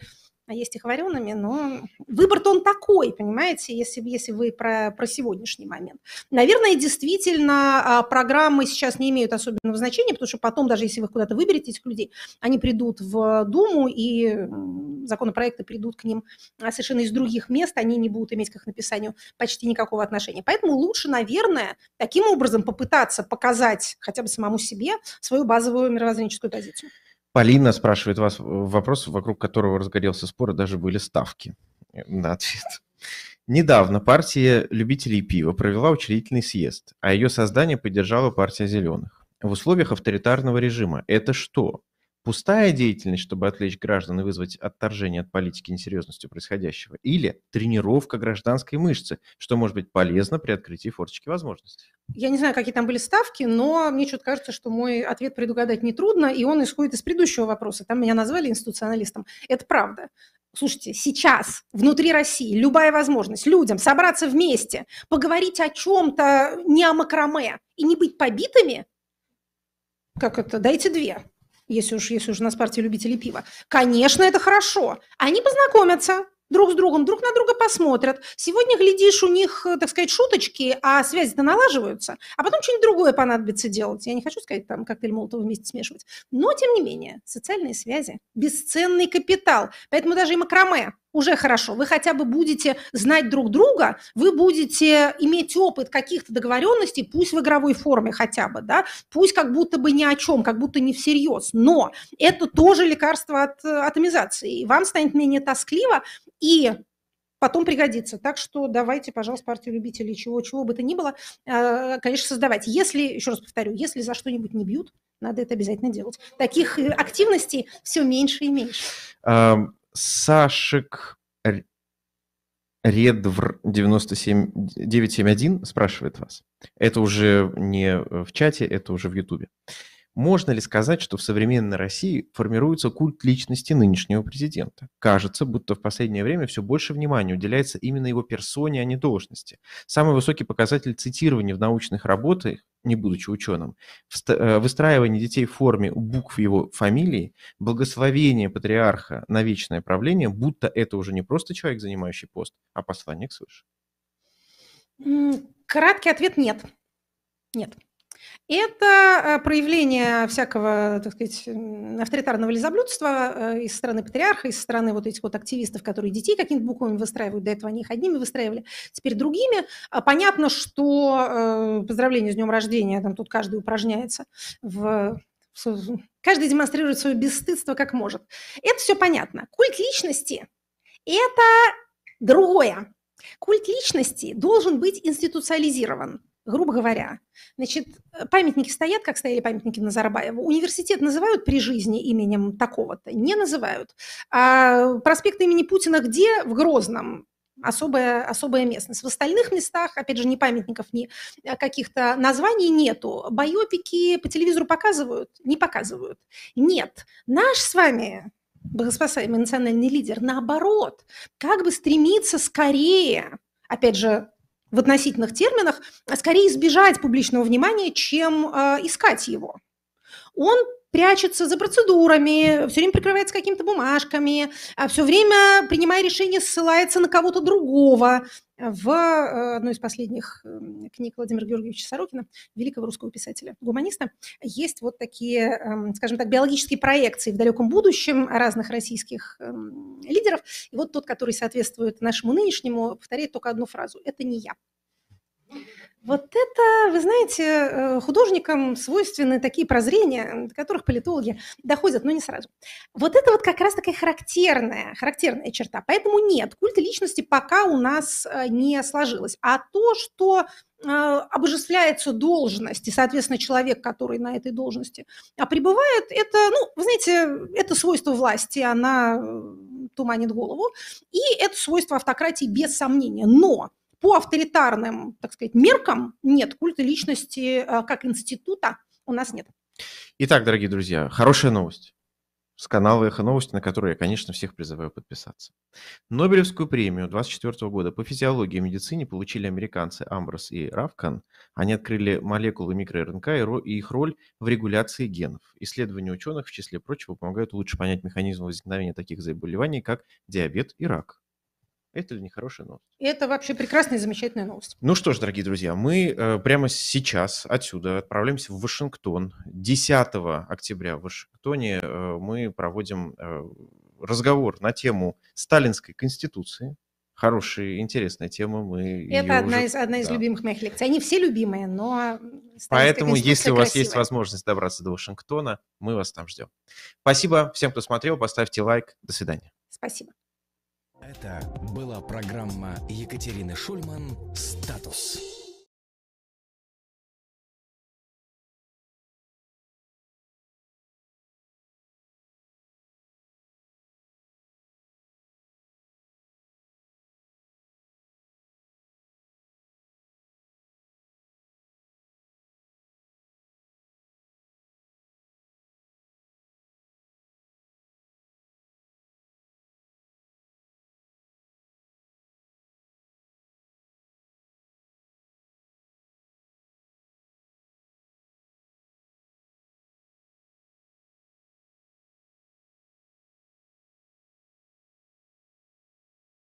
а есть их вареными, но выбор-то он такой, понимаете, если вы про сегодняшний момент. Наверное, действительно, программы сейчас не имеют особенного значения, потому что потом, даже если вы куда-то выберете этих людей, они придут в Думу, и законопроекты придут к ним совершенно из других мест, они не будут иметь к их написанию почти никакого отношения. Поэтому лучше, наверное, таким образом попытаться показать хотя бы самому себе свою базовую мировоззренческую позицию. Полина спрашивает вас вопрос, вокруг которого разгорелся спор, и даже были ставки на ответ. Недавно партия любителей пива провела учредительный съезд, а ее создание поддержала партия «Зеленых». В условиях авторитарного режима это что? Пустая деятельность, чтобы отвлечь граждан и вызвать отторжение от политики несерьезностью происходящего? Или тренировка гражданской мышцы, что может быть полезно при открытии форточки возможностей? Я не знаю, какие там были ставки, но мне что-то кажется, что мой ответ предугадать нетрудно, и он исходит из предыдущего вопроса. Там меня назвали институционалистом. Это правда. Слушайте, сейчас внутри России любая возможность людям собраться вместе, поговорить о чем-то, не о макраме, и не быть побитыми, как это, дайте две. Если уж у нас партия любителей пива. Конечно, это хорошо. Они познакомятся друг с другом, друг на друга посмотрят. Сегодня, глядишь, у них, так сказать, шуточки, а связи-то налаживаются. А потом что-нибудь другое понадобится делать. Я не хочу сказать, там, коктейль Молотова вместе смешивать. Но, тем не менее, социальные связи – бесценный капитал. Поэтому даже и макраме уже хорошо. Вы хотя бы будете знать друг друга, вы будете иметь опыт каких-то договоренностей, пусть в игровой форме хотя бы, да, пусть как будто бы ни о чем, как будто не всерьез. Но это тоже лекарство от атомизации. И вам станет менее тоскливо, и потом пригодится. Так что давайте, пожалуйста, партию любителей чего бы то ни было, конечно, создавать. Если, еще раз повторю, если за что-нибудь не бьют, надо это обязательно делать. Таких активностей все меньше и меньше. Сашек Редвр 971 спрашивает вас. Это уже не в чате, это уже в Ютубе. Можно ли сказать, что в современной России формируется культ личности нынешнего президента? Кажется, будто в последнее время все больше внимания уделяется именно его персоне, а не должности. Самый высокий показатель цитирования в научных работах, не будучи ученым, выстраивание детей в форме букв его фамилии, благословение патриарха на вечное правление, будто это уже не просто человек, занимающий пост, а посланник свыше. Краткий ответ – нет. Нет. Это проявление всякого, так сказать, авторитарного лизоблюдства из стороны патриарха, из стороны вот этих вот активистов, которые детей какими-то буквами выстраивают. До этого они их одними выстраивали, теперь другими. Понятно, что поздравление с днем рождения, там тут каждый упражняется, каждый демонстрирует свое бесстыдство как может. Это все понятно. Культ личности – это другое. Культ личности должен быть институциализирован. Грубо говоря, значит, памятники стоят, как стояли памятники Назарбаеву. Университет называют при жизни именем такого-то? Не называют. А проспект имени Путина где? В Грозном. Особая местность. В остальных местах, опять же, ни памятников, ни каких-то названий нету. Байопики по телевизору показывают? Не показывают. Нет. Наш с вами богоспасаемый национальный лидер, наоборот, как бы стремится скорее, опять же, в относительных терминах, скорее избежать публичного внимания, чем искать его. Он прячется за процедурами, все время прикрывается какими-то бумажками, все время, принимая решения, ссылается на кого-то другого. В одной из последних книг Владимира Георгиевича Сорокина, великого русского писателя-гуманиста, есть вот такие, скажем так, биологические проекции в далеком будущем разных российских лидеров. И вот тот, который соответствует нашему нынешнему, повторяет только одну фразу: «Это не я». Вот это, вы знаете, художникам свойственны такие прозрения, до которых политологи доходят, но не сразу. Вот это вот как раз такая характерная черта. Поэтому нет, культа личности пока у нас не сложилось. А то, что обожествляется должность, и, соответственно, человек, который на этой должности пребывает, это, вы знаете, это свойство власти, она туманит голову, и это свойство автократии без сомнения. Но по авторитарным, так сказать, меркам нет, культа личности как института у нас нет. Итак, дорогие друзья, хорошая новость. с канала «Эхо Новости», на который я, конечно, всех призываю подписаться. Нобелевскую премию 2024 года по физиологии и медицине получили американцы Амброс и Равкан. Они открыли молекулы микро-РНК и их роль в регуляции генов. Исследования ученых, в числе прочего, помогают лучше понять механизм возникновения таких заболеваний, как диабет и рак. Это ли не хорошая новость? Это вообще прекрасная и замечательная новость. Ну что ж, дорогие друзья, мы прямо сейчас отсюда отправляемся в Вашингтон. 10 октября в Вашингтоне мы проводим разговор на тему Сталинской Конституции. Хорошая, интересная тема. Это одна из любимых моих лекций. Они все любимые, но поэтому, если у вас красивая. есть возможность добраться до Вашингтона, мы вас там ждем. Спасибо всем, кто смотрел. Поставьте лайк. До свидания. Спасибо. Это была программа Екатерины Шульман «Статус».